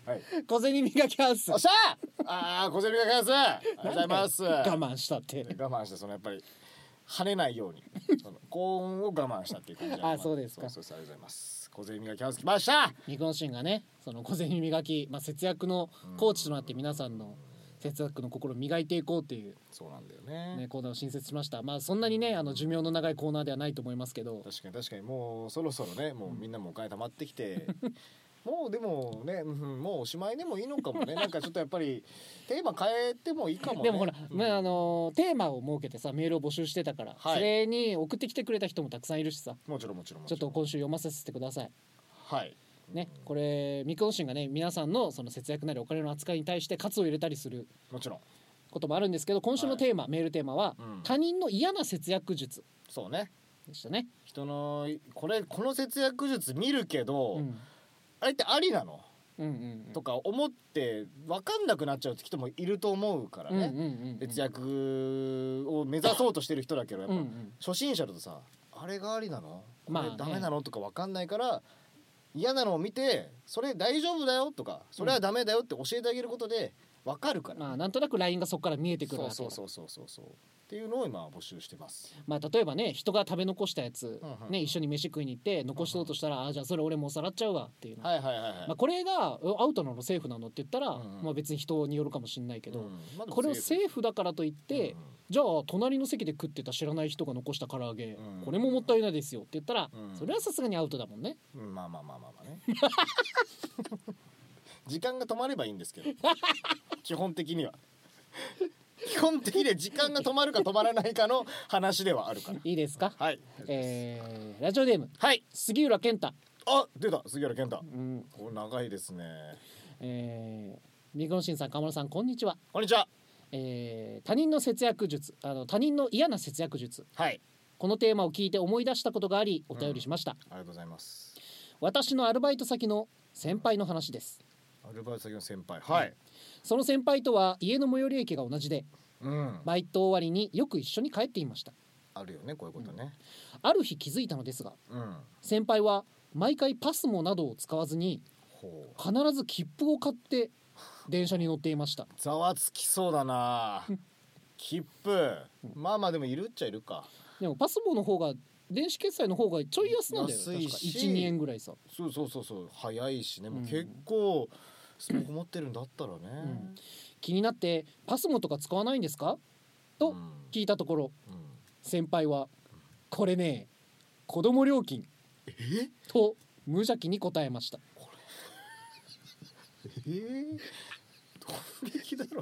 はい。 小銭磨きハウス。 おっしゃ。小銭磨きハウス。ありがとうございます。 我慢したって。 我慢した。そのやっぱり跳ねないようにその高音を我慢したっていう感じ。 そうですか。 そう、ありがとうございます。小銭磨きハウス来ました。 ミクロシンがね、その小銭磨き、節約のコーチとなって皆さんの節約の心を磨いていこうっていう、 そうなんだよね、 コーナーを新設しました。そんなにね寿命の長いコーナーではないと思いますけど、 確かにもうそろそろね、もうみんなもお金貯まってきてもうでもね、もうおしまいでもいいのかもね。なんかちょっとやっぱりテーマ変えてもいいかもね。 でもほら、テーマを設けてさ、メールを募集してたから、それに送ってきてくれた人もたくさんいるしさ。 もちろん。ちょっと今週読ませてください。 はいね、これミクロシンがね、皆さんのその節約なりお金の扱いに対して喝を入れたりするもちろんこともあるんですけど、今週のテーマ、メールテーマは、他人の嫌な節約術。 そうね、 でしたね。 人のこの節約術見るけど、あれってありなの、とか思って分かんなくなっちゃう人もいると思うからね。節約を目指そうとしてる人だけど、やっぱ初心者だとさ、あれがありなの、これダメなのとか分かんないから、嫌なのを見てそれ大丈夫だよとか、それはダメだよって教えてあげることで分かるから、 なんとなくラインがそこから見えてくるわけだ。 そうっていうのを今募集してます。 例えばね、人が食べ残したやつ、一緒に飯食いに行って残しとうとしたら、じゃあそれ俺もうさらっちゃうわっていうの、これがアウトなのセーフなのって言ったら、別に人によるかもしれないけど、これをセーフだからといって、じゃあ隣の席で食ってた知らない人が残した唐揚げ、これももったいないですよって言ったら、それはさすがにアウトだもんね。 まあね時間が止まればいいんですけど基本的には時間が止まるか止まらないかの話ではあるから。 いいですか。 はい。 ラジオネーム、杉浦健太。 出た、杉浦健太。これ長いですね。 ミクロシンさん、河村さん、こんにちは。 こんにちは。 他人の節約術、他人の嫌な節約術、このテーマを聞いて思い出したことがありお便りしました。 ありがとうございます。 私のアルバイト先の先輩の話です。 アルバイト先の先輩、 その先輩とは家の最寄り駅が同じで、バイト終わりによく一緒に帰っていました。 あるよね、こういうことね。 ある日気づいたのですが、先輩は毎回パスモなどを使わずに必ず切符を買って電車に乗っていました。 ざわつきそうだな切符、まあでもいるっちゃいるか。 でもパスモの方が電子決済の方がちょい安なんだよ。 安いし、 1、2円ぐらいさ。 そう早いしね、もう結構スマホ持ってるんだったらね、 気になってパスモとか使わないんですかと聞いたところ、先輩はこれね、子供料金と無邪気に答えました。 ドン引きだろ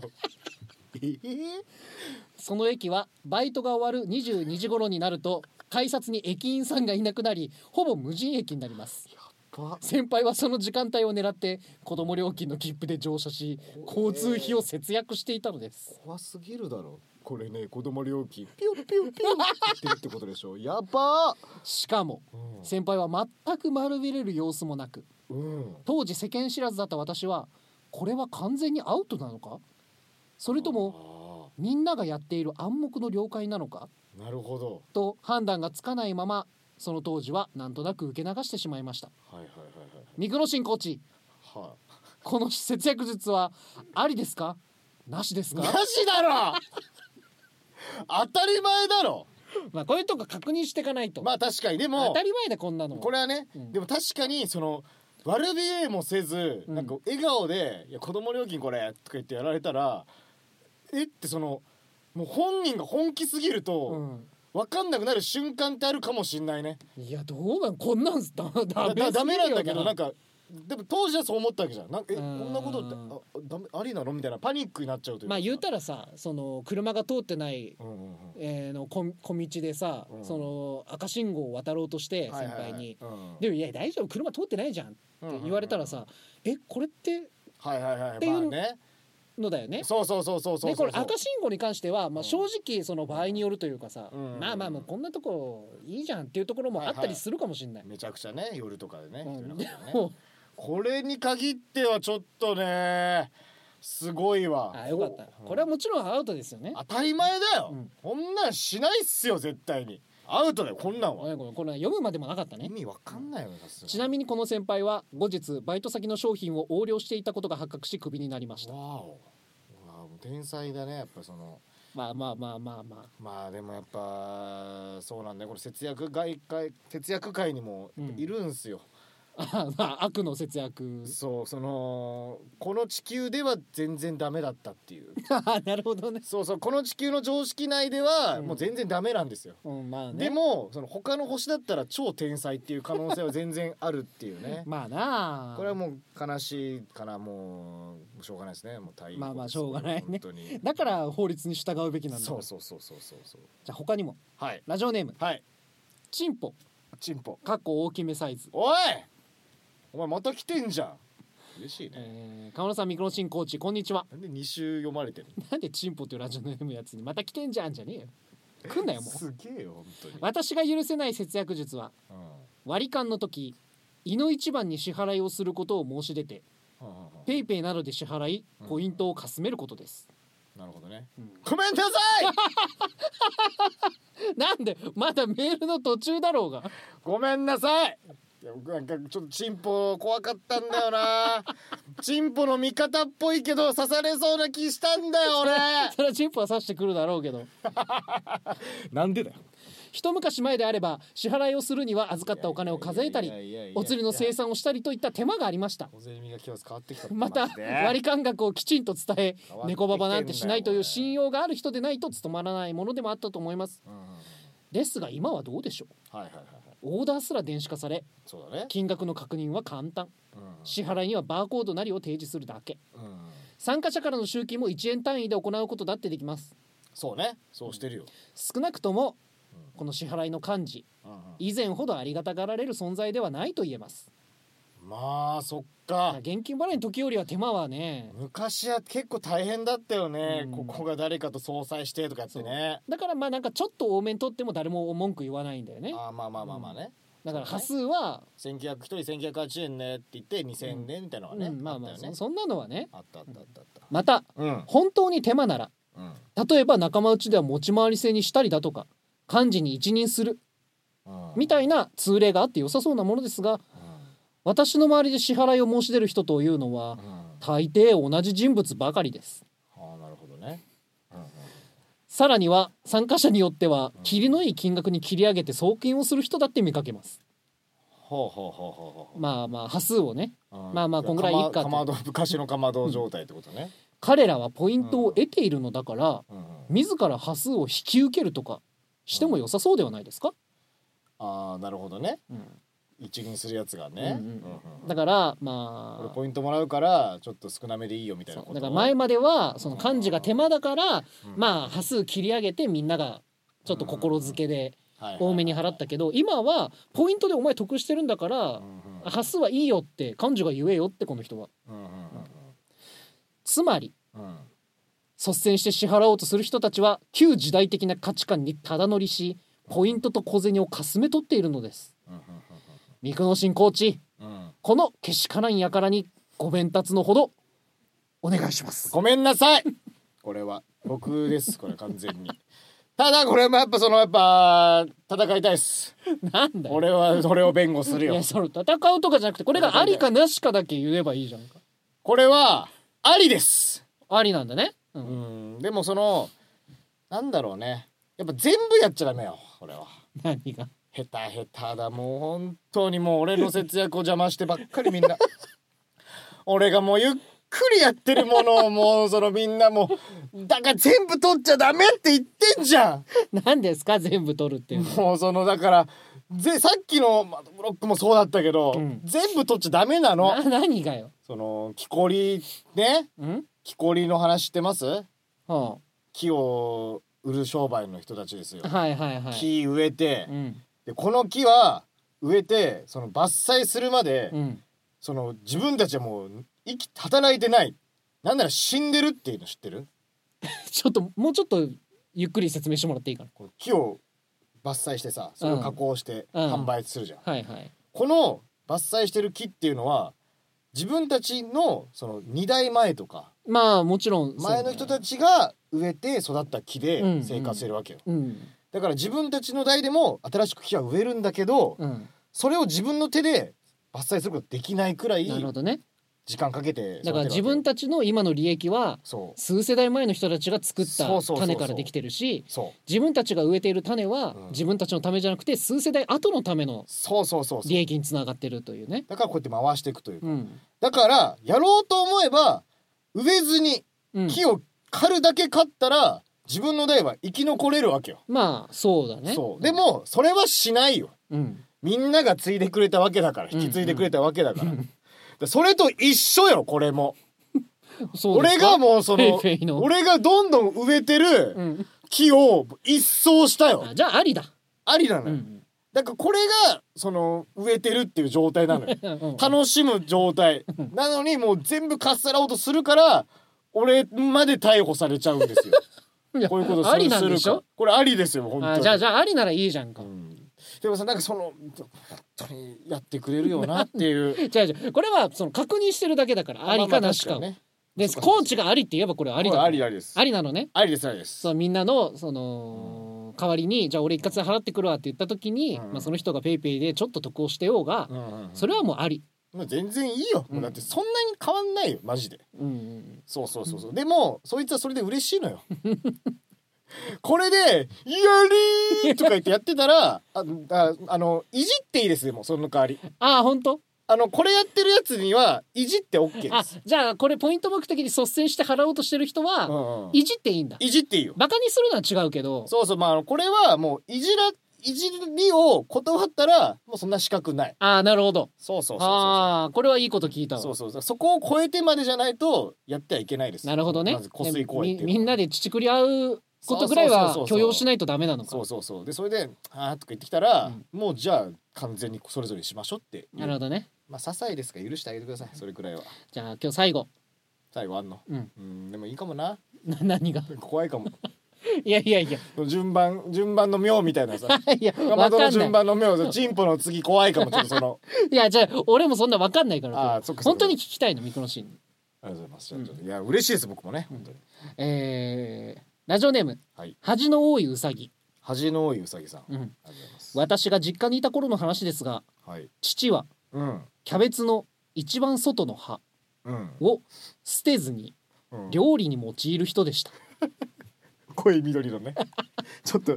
その駅はバイトが終わる22時頃になると改札に駅員さんがいなくなり、ほぼ無人駅になります。先輩はその時間帯を狙って子供料金の切符で乗車し、交通費を節約していたのです。 怖すぎるだろこれね。子供料金ピュッピュッピュッってことでしょ。やば。 しかも、先輩は全く丸びれる様子もなく、当時世間知らずだった私は、これは完全にアウトなのか、それともみんながやっている暗黙の了解なのか、 なるほどと判断がつかないまま、その当時はなんとなく受け流してしまいました。ミクロシンコーチ、この節約術はありですか、なしですか。 なしだろ当たり前だろ。 こういうとこ確認していかないと。 確かに。でも当たり前だこんなの。 これはね、でも確かにその悪びれもせず、なんか笑顔でいや子供料金これとか言ってやられたら、ってそのもう本人が本気すぎると、分かんなくなる瞬間ってあるかもしんないね。 いやどうなん、こんなんダメなんだけど、なんかでも当時はそう思ったわけじゃん。こんなことってダメありなのみたいなパニックになっちゃうというか。 まあ言うたらさ、その車が通ってない、の小道でさ、その赤信号を渡ろうとして先輩に、でもいや大丈夫車通ってないじゃんって言われたらさ、これってっていうのだよね。 そうでこれ赤信号に関しては、まあ、正直その場合によるというかさ、まあもうこんなとこいいじゃんっていうところもあったりするかもしれない。 めちゃくちゃね夜とかでね。これに限ってはちょっとねすごいわ。 よかった。これはもちろんアウトですよね。 当たり前だよ。こんなんしないっすよ絶対に。アウトだよこんなんは。 これ読むまでもなかったね。 意味わかんないよね。 ちなみにこの先輩は後日バイト先の商品を横領していたことが発覚しクビになりました。 わお、天才だねやっぱその。まあでもやっぱそうなんだよ。これ節約会にもいるんすよ。 悪の節約。 そうそのこの地球では全然ダメだったっていうなるほどね。 そうこの地球の常識内ではもう全然ダメなんですよ、でもその他の星だったら超天才っていう可能性は全然あるっていうねまあなこれはもう悲しいからもうしょうがないですね。もう大変まあしょうがないね。だから法律に従うべきなんだ。 そうじゃあ他にも、ラジオネームチンポかっこ大きめサイズ。 お前また来てんじゃん。嬉しいね。 川野さん、ミクロシンコーチ、こんにちは。 なんで2週読まれてるなんでチンポっていうラジオネームやつにまた来てんじゃんじゃねえよ。来んなよもう。 すげえよ本当に。 私が許せない節約術は、割り勘の時いの一番に支払いをすることを申し出て、ペイペイなどで支払いポイントをかすめることです。 なるほどね、ごめんなさいなんでまだメールの途中だろうが。 ごめんなさい。なんかちょっとチンポ怖かったんだよなチンポの味方っぽいけど刺されそうな気したんだよ俺それはチンポは刺してくるだろうけどなんでだよ。 一昔前であれば支払いをするには預かったお金を数えたりお釣りの精算をしたりといった手間がありました。また割り勘額をきちんと伝え猫ババなんてしないという信用がある人でないと務まらないものでもあったと思います、ですが今はどうでしょう。オーダーすら電子化され、金額の確認は簡単、支払いにはバーコードなりを提示するだけ、参加者からの集金も1円単位で行うことだってできます。 そうね、そうしてるよ。 少なくともこの支払いの幹事、以前ほどありがたがられる存在ではないと言えます。 まあそっか。 現金払いの時よりは手間はね、 昔は結構大変だったよね、ここが誰かと相殺してとかってね。 だからまあなんかちょっと多めに取っても誰も文句言わないんだよね。 まあね、 だから端数は 1900一人1980円ねって言って2000円みたいなのはね、 まあそんなのはねあった。 また、本当に手間なら、例えば仲間内では持ち回り制にしたりだとか幹事に一任する、みたいな通例があって良さそうなものですが、私の周りで支払いを申し出る人というのは、大抵同じ人物ばかりです。 なるほどね。 さらには参加者によっては切りのいい金額に切り上げて送金をする人だって見かけます。まあ端数をね、まあこんぐらいいいかと。 昔のかまど状態ってことね。 彼らはポイントを得ているのだから、自ら端数を引き受けるとかしても良さそうではないですか。 なるほどね。一銀するやつがね、 だからまあこれポイントもらうからちょっと少なめでいいよみたいなこと。 だから前まではその幹事が手間だから、まあ端数切り上げてみんながちょっと心づけで多めに払ったけど、今はポイントでお前得してるんだから、端数はいいよって幹事が言えよって。この人は、つまり、率先して支払おうとする人たちは旧時代的な価値観にただ乗りし、ポイントと小銭をかすめ取っているのです。ミクノシンコーチ、このけしからんやからにご鞭撻のほどお願いします。 ごめんなさいこれは僕ですこれ完全にただこれもやっぱ戦いたいです。 なんだよ、 俺はそれを弁護するよ。 いやそれ戦うとかじゃなくて、これがありかなしかだけ言えばいいじゃんか。 これはありです。 ありなんだね。 でもなんだろうね、やっぱ全部やっちゃダメよこれは。 何が下手だ、もう本当にもう俺の節約を邪魔してばっかりみんな俺がもうゆっくりやってるものをもうみんなもうだから全部取っちゃダメって言ってんじゃん。 何ですか全部取るっていうもうだからさっきの窓ブロックもそうだったけど、全部取っちゃダメなの。 何がよ。 その木こりね、木こりの話知ってます？木を売る商売の人たちですよ。木植えて、でこの木は植えてその伐採するまで、その自分たちはもう働いてない、なんなら死んでるっていうの知ってる？ ちょっともうちょっとゆっくり説明してもらっていいかな。 この木を伐採してさ、それを加工して販売するじゃん。この伐採してる木っていうのは自分たちのその2代前とか、 まあもちろん前の人たちが植えて育った木で生活してるわけよ。だから自分たちの代でも新しく木は植えるんだけど、それを自分の手で伐採することができないくらい、なるほどね、時間かけて。 だから自分たちの今の利益は数世代前の人たちが作った種からできてるし、自分たちが植えている種は自分たちのためじゃなくて数世代後のための利益につながってるというね。 だからこうやって回していくというか、だからやろうと思えば植えずに木を刈るだけ刈ったら自分の代は生き残れるわけよ。 まあそうだね。 でもそれはしないよ。みんなが継いでくれたわけだから、引き継いでくれたわけだから、それと一緒よこれも。俺がもうその俺がどんどん植えてる木を一掃したよ。 じゃあありだ。 ありなのよ。だからこれがその植えてるっていう状態なのよ。楽しむ状態なのにもう全部かっさらおうとするから俺まで逮捕されちゃうんですよ。こういうことするか。これありですよ本当に。 じゃあありならいいじゃんか。 でもさ、なんかその本当にやってくれるよなっていう。 これはその確認してるだけだから、ありかなしかを。でコーチがありって言えばこれありだ。ありです。ありなのね。 ありですありです。 そうみんなのその代わりにじゃあ俺一括で払ってくるわって言った時に、その人がペイペイでちょっと得をしてようが、それはもうあり。 全然いいよ。だってそんなに変わんないよマジで。そう。でもそいつはそれで嬉しいのよ。これで「やりー!」とか言ってやってたらいじっていいですよもうその代わり。 本当？ これやってるやつにはいじって OK です。 じゃあこれポイント目的に率先して払おうとしてる人は、いじっていいんだ。 いじっていいよ。 バカにするのは違うけど。 これはもういじりを断ったらもうそんな資格ない。 なるほど。 そうこれはいいこと聞いたわ。 そこを超えてまでじゃないとやってはいけないです。 なるほどね。 まず湖水公園っていうみんなで乳繰り合うことぐらいは許容しないとダメなのか。 でそれで「あー」とか言ってきたら、もうじゃあ完全にそれぞれしましょうって。 なるほどね。 些細ですから許してあげてください。それくらいは。 じゃあ今日最後あんの。でもいいかもな。 何が怖いかも。 いや順番の妙みたいなさ。 いやかまどの順番の妙、チンポの次怖いかも。ちょっとそのいやじゃあ俺もそんな分かんないから。本当に聞きたいのミクロシーン。 ありがとうございます。いや嬉しいです僕もね本当に。ラジオネーム恥の多いうさぎ。 恥の多いうさぎさん。 私が実家にいた頃の話ですが、父はキャベツの一番外の葉を捨てずに料理に用いる人でした。 濃い緑のねちょっと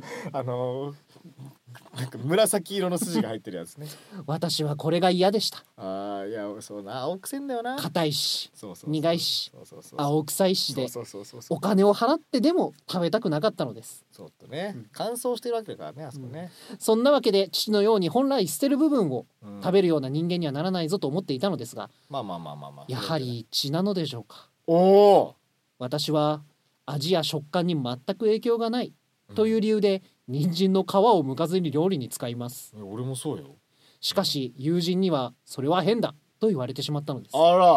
なんか紫色の筋が入ってるやつね。 私はこれが嫌でした。 いやそうな、青臭いんだよな。 硬いし苦いし青臭いしでお金を払ってでも食べたくなかったのです。 ちょっとね乾燥してるわけだからねあそこね。 そんなわけで父のように本来捨てる部分を食べるような人間にはならないぞと思っていたのですが、やはり血なのでしょうか。私は味や食感に全く影響がないという理由で人参の皮を剥かずに料理に使います。 俺もそうよ。 しかし友人にはそれは変だと言われてしまったのです。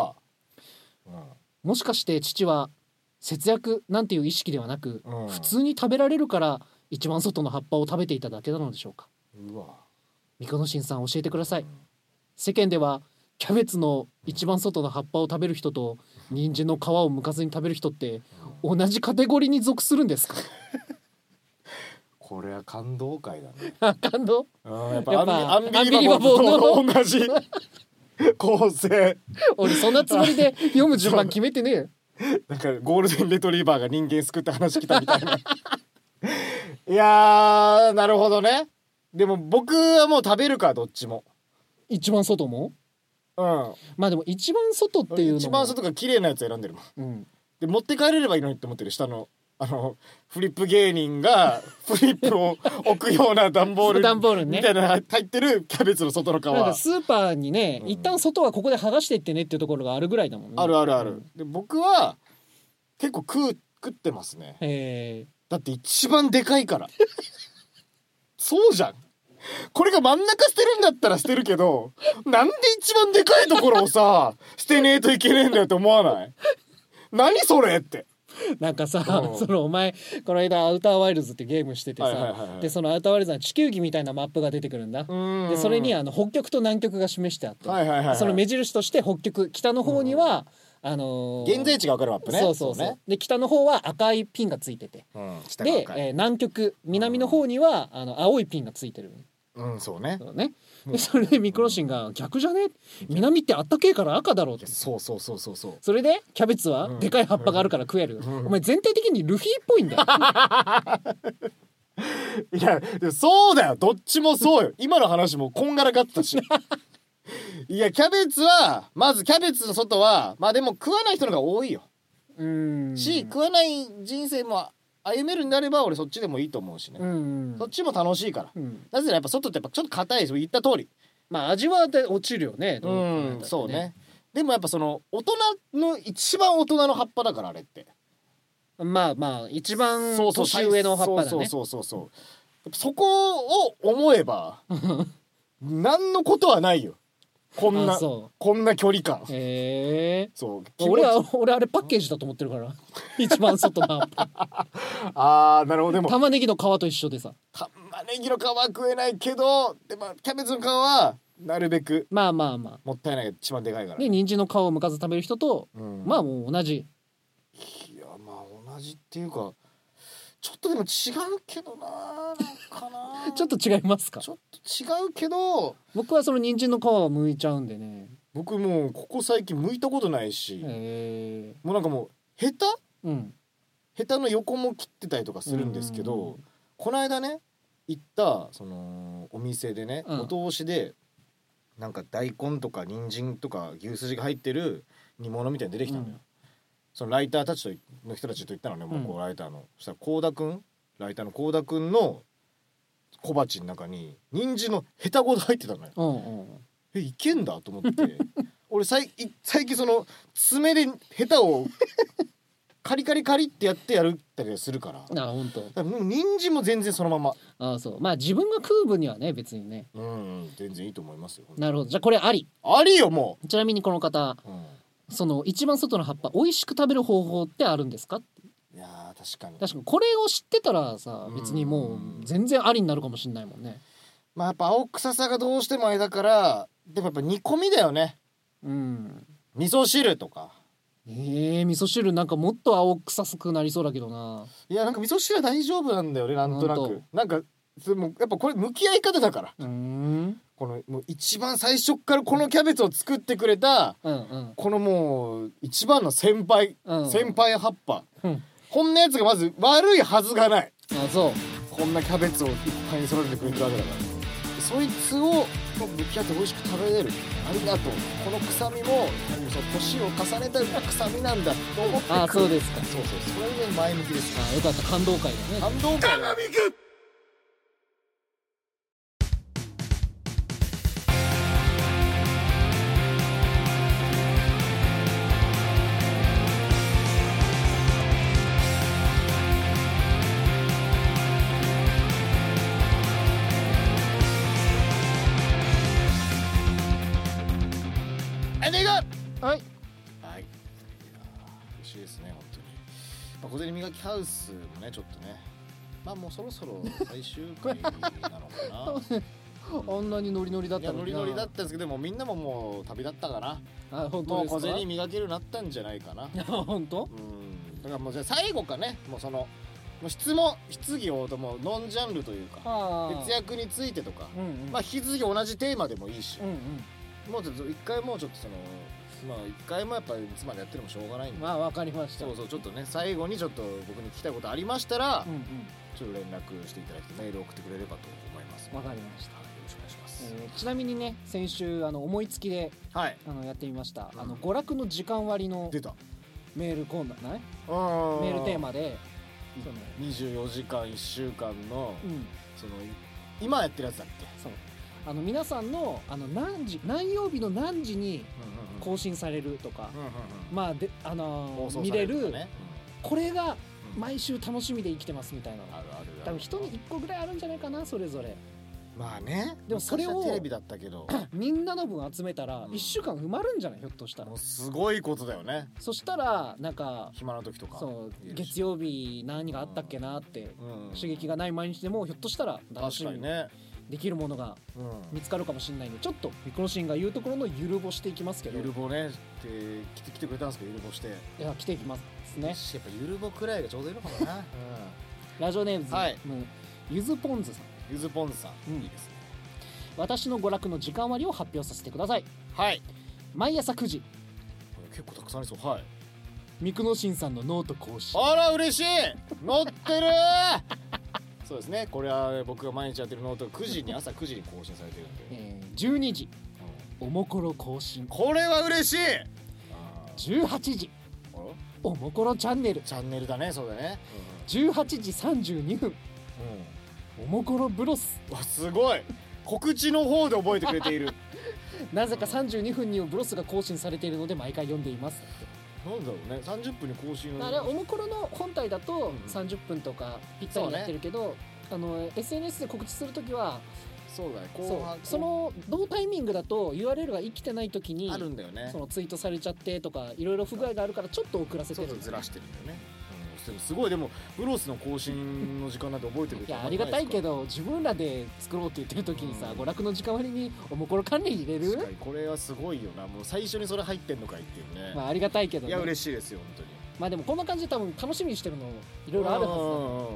もしかして父は節約なんていう意識ではなく、普通に食べられるから一番外の葉っぱを食べていただけなのでしょうか。ミコノシンさん教えてください。世間ではキャベツの一番外の葉っぱを食べる人と人参の皮を剥かずに食べる人って同じカテゴリーに属するんですか？ これは感動会だね。 感動？ やっぱアンビリバボーの同じ構成。 俺そんなつもりで読む順番決めてねえよ。 なんかゴールデンレトリーバーが人間救った話来たみたいな。いやーなるほどね。でも僕はもう食べるかどっちも。 一番外も？まあでも一番外っていうのも一番外が綺麗なやつ選んでるもん。で持って帰れればいいのにって思ってる下のフリップ芸人がフリップを置くような段ボールみたいな入ってるキャベツの外の皮、 なんかスーパーにね、一旦外はここで剥がしていってねっていうところがあるぐらいだもんね。 ある、で僕は結構食ってますね。だって一番でかいからそうじゃん。これが真ん中捨てるんだったら捨てるけど、なんで一番でかいところをさ捨てねえといけねえんだよって思わない？何それって。 なんかさ、お前この間アウターワイルズってゲームしててさ、でそのアウターワイルズの地球儀みたいなマップが出てくるんだ。でそれに北極と南極が示してあって、その目印として北極、北の方には、 現在地が分かるマップね。 そうね。で北の方は赤いピンがついてて、で、南極南の方には青いピンがついてる。 そうね。 でそれでミクロシンが逆じゃね、南ってあったけえから赤だろうって。 そうそれでキャベツはでかい葉っぱがあるから食える。お前全体的にルフィっぽいんだよいやそうだよ、どっちもそうよ。今の話もこんがらがってたしいやキャベツはまずキャベツの外はまあでも食わない人の方が多いよ。し食わない人生も歩めるんであれば俺そっちでもいいと思うしね。そっちも楽しいから。なぜならやっぱ外ってやっぱちょっと硬いですよ、言った通り。 まあ味はで落ちるよね。 そうね。でもやっぱその大人の一番大人の葉っぱだからあれって。 まあ一番年上の葉っぱだね。 そこを思えば何のことはないよ。こんな距離感。 俺あれパッケージだと思ってるから一番外の葉っぱなるほど。でも玉ねぎの皮と一緒でさ、 玉ねぎの皮は食えないけど、でもキャベツの皮はなるべくまあもったいないが一番でかいから。 で人参の皮を剥かず食べる人と、まあもう同じ。 いやまあ同じっていうかちょっとでも違うけどな、かなちょっと違いますか？ ちょっと違うけど僕はその人参の皮は剥いちゃうんでね。 僕もうここ最近剥いたことないし、もうなんかもうヘタの横も切ってたりとかするんですけど、この間ね行ったそのお店でね、お通しでなんか大根とか人参とか牛すじが入ってる煮物みたいに出てきたのよ。そのライターたちの人たちと言ったのね、もうこうライターの、そしたらコウダくん、ライターのコウダくんの小鉢の中に人参のヘタごと入ってたのよ。いけんだと思って俺最近その爪でヘタをカリカリってやってやるったりするから。 本当。 もう人参も全然そのまま。 そう。まあ自分が食う分にはね別にね。 全然いいと思いますよ。 なるほど。じゃあこれありよもう。 ちなみにこの方、その一番外の葉っぱ美味しく食べる方法ってあるんですか？ いや確かにこれを知ってたらさ、別にもう全然ありになるかもしれないもんね。 まあやっぱ青臭さがどうしてもあれだから、でもやっぱ煮込みだよね。味噌汁とか。 味噌汁なんかもっと青臭くなりそうだけどな。 いやなんか味噌汁は大丈夫なんだよね、なんとなく。なんかもやっぱこれ向き合い方だから。このもう一番最初からこのキャベツを作ってくれた、このもう一番の先輩葉っぱ、こんなやつがまず悪いはずがない。こんなキャベツをいっぱいに揃えてくれてるわけだから、そいつを向き合って美味しく食べれる、ありがとう、この臭みも年を重ねた臭みなんだと思ってくる。 そうですか。 それで前向きです。 よかった、感動会だね。 感動会だ。嬉しいですね本当に。小銭磨きハウスもねちょっとね、まあもうそろそろ最終回なのかなあんなにノリノリだったのにな。 ノリノリだったんですけど、でもみんなももう旅立ったかな。 本当ですか？ もう小銭磨けるようになったんじゃないかな。 本当？ だからもうじゃあ最後かね、もうそのもう質疑応答もノンジャンルというか、節約についてとか、まあ引き続き同じテーマでもいいし、もうちょっと一回もうちょっとその一回もやっぱりいつまでやってるもしょうがないんで。 まあわかりました。 ちょっとね最後にちょっと僕に聞きたいことありましたら、ちょっと連絡していただいてメール送ってくれればと思います。 わかりました。 よろしくお願いします。 ちなみにね先週思いつきでやってみました。娯楽の時間割のメールコーナーね、メールテーマで 24時間1週間の、その今やってるやつだっけ。 そう皆さんの何曜日の何時に更新されるとか、まあで見れる、これが毎週楽しみで生きてますみたいなの多分人に1個ぐらいあるんじゃないかな、それぞれ。 まあね。 でもそれをテレビだったけどみんなの分集めたら1週間埋まるんじゃない、ひょっとしたら。 もうすごいことだよね。 そしたらなんか暇な時とか、 そう月曜日何があったっけなって刺激がない毎日でもひょっとしたら楽しみにできるものが見つかるかもしれないんで、ちょっとミクロシンが言うところのゆるぼしていきますけど。 ゆるぼね来てくれたんですか、ゆるぼして。いや来ていきますね。 やっぱゆるぼくらいがちょうどいいのかもな。 ラジオネームズ、ゆずぽんずさん。 ゆずぽんずさん、いいですね。 私の娯楽の時間割を発表させてください。 はい。 毎朝9時。 結構たくさんありそう。はい。 ミクノシンさんのノート更新。 あら嬉しい。乗ってるそうですね。これは僕が毎日やってるノートが朝9時に更新されてるんで。 12時、おもころ更新。 これは嬉しい。 18時、おもころチャンネル。 チャンネルだね、そうだね。 18時32分、おもころブロス。 わ、すごい。告知の方で覚えてくれている。 なぜか32分にブロスが更新されているので毎回読んでいます。 なんだろうね、30分に更新。 あれおもころの本体だと30分とかぴったりやってるけど、SNS で告知するときはそうだね、後半その同タイミングだと URL が生きてないときにあるんだよね。 そのツイートされちゃってとかいろいろ不具合があるからちょっと遅らせてる、 ずらしてるんだよね。すごい。でもブロスの更新の時間なんて覚えてる。 いやありがたいけど、自分らで作ろうって言ってる時にさ、娯楽の時間割におもころ関連入れる。 これはすごいよな。もう最初にそれ入ってんのかいっていうね。 まあありがたいけどね。 いや嬉しいですよ本当に。 まあでもこんな感じで多分楽しみにしてるのいろいろあるは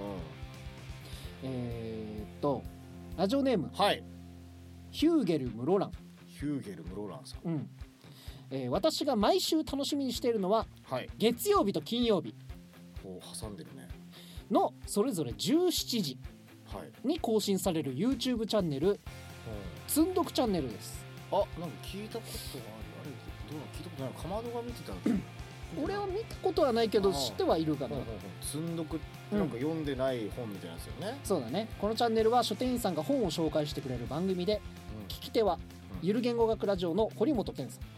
ずだ。ラジオネーム、 はい、 ヒューゲル・ムロラン。 ヒューゲル・ムロランさん。 私が毎週楽しみにしているのは、月曜日と金曜日挟んでるねのそれぞれ17時に更新される YouTube チャンネル、つんどくチャンネルです。 あ、なんか聞いたことがある。どう聞いたことない。かまどが見てた。 俺は見たことはないけど知ってはいるかな。 つんどくってなんか読んでない本みたいなやつよね。 そうだね。このチャンネルは書店員さんが本を紹介してくれる番組で、聞き手はゆる言語学ラジオの堀本健さん。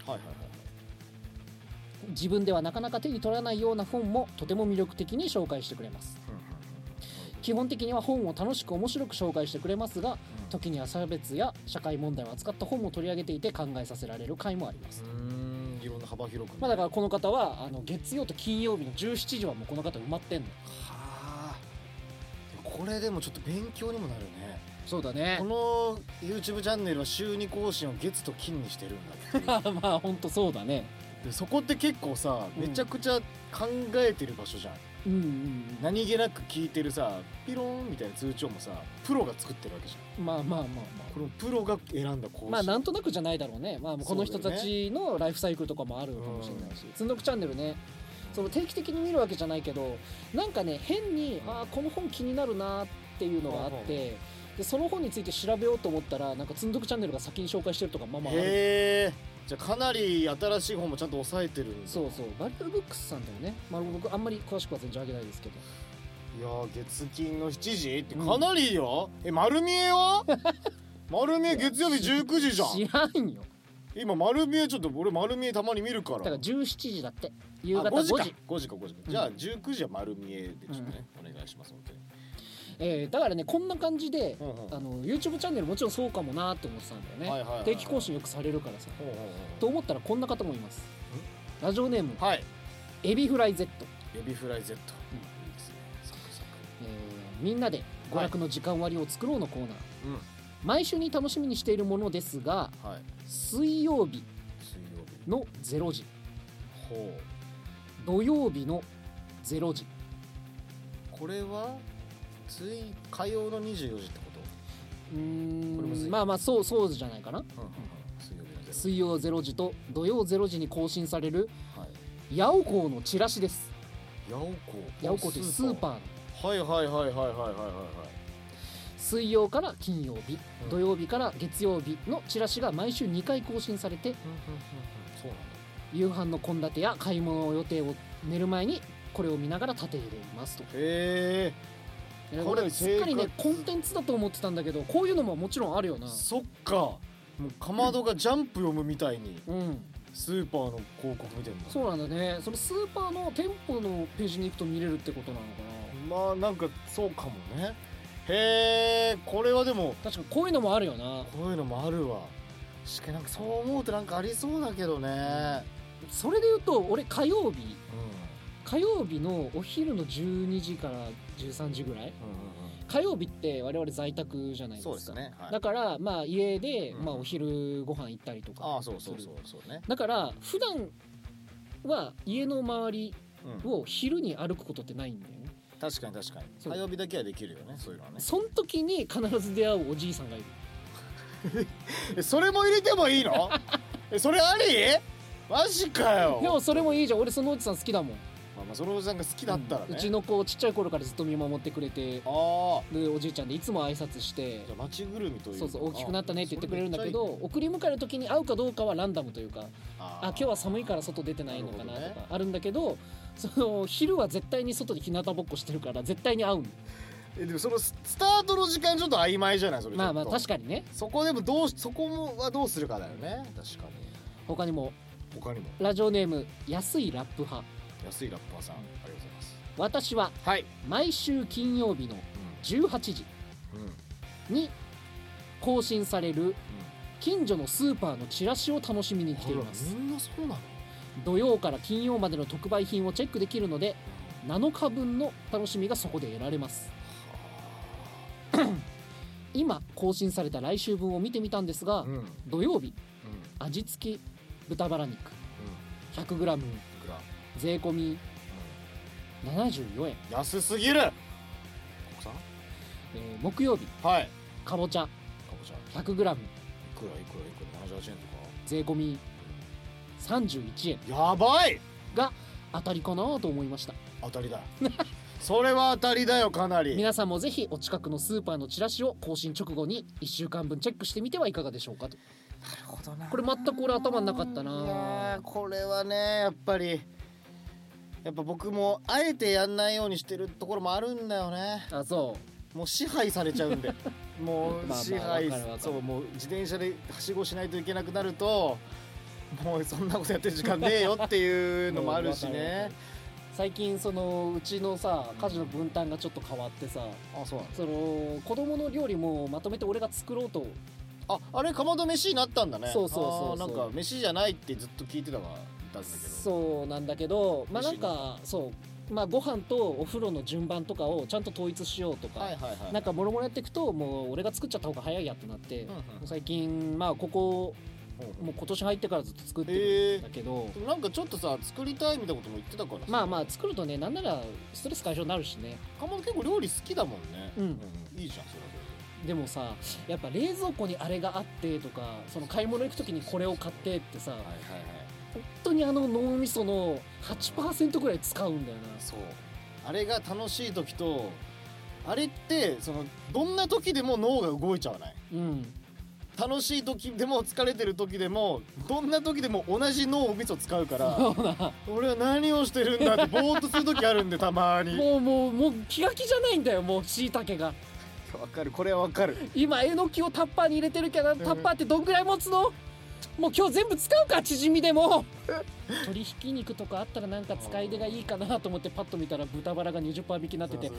自分ではなかなか手に取らないような本もとても魅力的に紹介してくれます。基本的には本を楽しく面白く紹介してくれますが、時には差別や社会問題を扱った本も取り上げていて考えさせられる回もあります。 いろんな幅広く、ね。 だからこの方は月曜と金曜日の17時はもうこの方埋まってんの。 はあ。これでもちょっと勉強にもなるね。 そうだね。 この YouTube チャンネルは週2更新を月と金にしてるんだって。 まあ本当そうだね。 でそこって結構さ、めちゃくちゃ考えてる場所じゃん。何気なく聞いてるさ、ピローンみたいな通帳もさ、プロが作ってるわけじゃん。このプロが選んだ更新。 まあなんとなくじゃないだろうね。まあこの人たちのライフサイクルとかもあるかもしれないし、つんどくチャンネルね、その定期的に見るわけじゃないけど、なんかね変にこの本気になるなっていうのがあって、でその本について調べようと思ったらなんかつんどくチャンネルが先に紹介してるとかまあまあある。 じゃあかなり新しい本もちゃんと抑えてるんだ。 そうバリューブックスさんだよね。まあ僕あんまり詳しくは全然あげないですけど。 いや月金の7時ってかなりよ。丸見えは丸見え月曜日19時じゃん。 知らんよ。 今丸見えちょっと俺丸見えたまに見るから。 だから17時だって。夕方5時。 5時か。じゃあ19時は丸見えでちょっとね、お願いします本当に。 だからねこんな感じで、YouTube チャンネルもちろんそうかもなって思ってたんだよね。定期更新よくされるからさ。と思ったらこんな方もいます。ラジオネーム、エビフライ Z。 エビフライ Z。 みんなで娯楽の時間割を作ろうのコーナー。毎週に楽しみにしているものですが、水曜日の0時、土曜日の0時。 これは火曜の24時ってこと？ まあそうじゃないかな。水曜0時と土曜0時に更新されるヤオコーのチラシです。ヤオコーってスーパーの。水曜から金曜日、土曜日から月曜日のチラシが毎週2回更新されて、夕飯の献立や買い物予定を寝る前にこれを見ながら縦入れますと。 へえ。これすっかりねコンテンツだと思ってたんだけど、こういうのももちろんあるよな。 そっか、もうかまどがジャンプ読むみたいに、 うん、 スーパーの広告見てるんだ。 そうなんだね。そのスーパーの店舗のページに行くと見れるってことなのかな。まあなんかそうかもね。へえ、これはでも確かにこういうのもあるよな。 こういうのもあるわ。しかになんかそう思うとなんかありそうだけどね。 それで言うと俺火曜日のお昼の12時から13時ぐらい、火曜日って我々在宅じゃないですか。 そうですね、はい、 だからまあ家で、まあ、お昼ご飯行ったりとか、 ああそうそうね。 だから普段は家の周りを昼に歩くことってないんだよね。 確かに火曜日だけはできるよね、そういうのはね。 その時に必ず出会うおじいさんがいるそれも入れてもいいのそれありマジかよ。 でもそれもいいじゃん。俺そのおじさん好きだもん。 まあそのおじさんが好きだったらね、 うちの子ちっちゃい頃からずっと見守ってくれて、でおじいちゃんでいつも挨拶して、 じゃあ町ぐるみというか、 そう大きくなったねって言ってくれるんだけど、送り迎えの時に会うかどうかはランダムというか、今日は寒いから外出てないのかなとかあるんだけど、その昼は絶対に外で日向ぼっこしてるから絶対に会うの。 でもそのスタートの時間ちょっと曖昧じゃないそれ。 まあ確かにね。 そこでもそこはどうするかだよね。確かに。 他にもラジオネーム安いラップ派。 安いラッパーさん、ありがとうございます。 私は毎週金曜日の18時に更新される近所のスーパーのチラシを楽しみに来ています。 みんなそうなの？ 土曜から金曜までの特売品をチェックできるので7日分の楽しみがそこで得られます。今更新された来週分を見てみたんですが、土曜日、味付き豚バラ肉 100g 税込み74円。 安すぎる。 木曜日、かぼちゃ 100g いくら78円とか税込み31円。 やばいが当たりかなと思いました。 当たりだそれは当たりだよ、かなり。 皆さんもぜひお近くのスーパーのチラシを更新直後に1週間分チェックしてみてはいかがでしょうかと。 なるほどな。 これ全く俺頭になかったな。 いやこれはね、やっぱ僕もあえてやんないようにしてるところもあるんだよね。 あ、そう。もう支配されちゃうんでもう支配、そうもう自転車ではしごしないといけなくなると、もうそんなことやってる時間ねえよっていうのもあるしね。 最近そのうちのさ家事の分担がちょっと変わってさ、その子供の料理もまとめて俺が作ろうと。 あれかまど飯になったんだね。 そうなんか飯じゃないってずっと聞いてたんだけど。 そうなんだけど、まあなんかそうまあご飯とお風呂の順番とかをちゃんと統一しようとか、なんかもろもろやっていくともう俺が作っちゃった方が早いやってなって、最近まあここもう今年入ってからずっと作ってるんだけど、 なんかちょっとさ作りたいみたいなことも言ってたからさ。 まあ作るとね、なんならストレス解消になるしね。 かまど結構料理好きだもんね。いいじゃんそれ。 でもさ、やっぱ冷蔵庫にあれがあってとか、その買い物行く時にこれを買ってってさ、本当に脳みその 8% ぐらい使うんだよな。 そう、あれが楽しい時と、あれってそのどんな時でも脳が動いちゃわない？楽しい時でも疲れてる時でもどんな時でも同じ脳みそ使うから、俺は何をしてるんだってぼーっとする時あるんで、たまにもう気が気じゃないんだよ、もう椎茸が。 わかる、これはわかる。 今えのきをタッパーに入れてるけど、タッパーってどんぐらい持つの？もう今日全部使うか、チヂミでも鶏ひき肉とかあったらなんか使い出がいいかなと思ってパッと見たら豚バラが 20% 引きになってて、い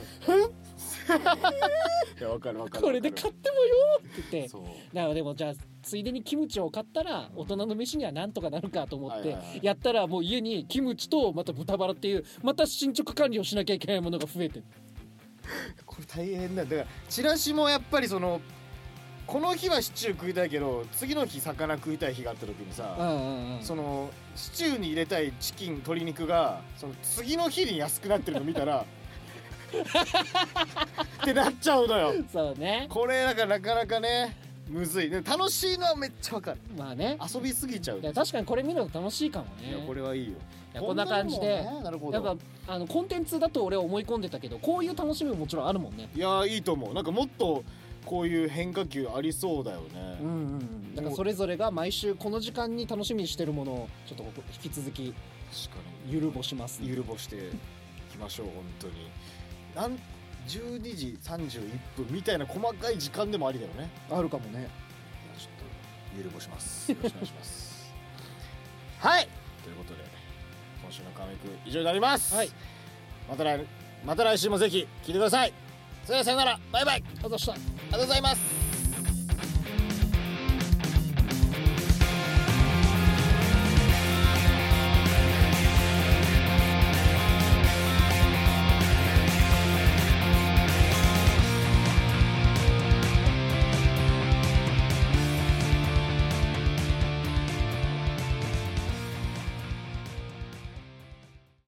やわかるこれで買ってもよって言って、だからでもじゃあついでにキムチを買ったら大人の飯にはなんとかなるかと思ってやったら、もう家にキムチとまた豚バラっていうまた進捗管理をしなきゃいけないものが増えてる。 これ大変だよ。だからチラシもやっぱりそのこの日はシチュー食いたいけど次の日魚食いたい日があった時にさ、そのシチューに入れたいチキン鶏肉がその次の日に安くなってるの見たらってなっちゃうのよ。 そうね、 これだからなかなかねむずい。楽しいのはめっちゃわかる。 まあね、 遊びすぎちゃう。 確かにこれ見ると楽しいかもね。 いやこれはいいよ。 こんな感じで、やっぱコンテンツだと俺は思い込んでたけど、こういう楽しみももちろんあるもんね。 いやいいと思う。なんかもっとこういう変化球ありそうだよね。 だからそれぞれが毎週この時間に楽しみにしてるものをちょっと引き続きゆるぼします、 ゆるぼしてきましょう。本当に12時31分みたいな細かい時間でもありだよね。 あるかもね。 ちょっとゆるぼします。よろしくお願いしますはいということで今週のカメク以上になります、はい、また来週もぜひ聞いてください。それではさよなら、バイバイ。 ありがとうございました。 ありがとうございます。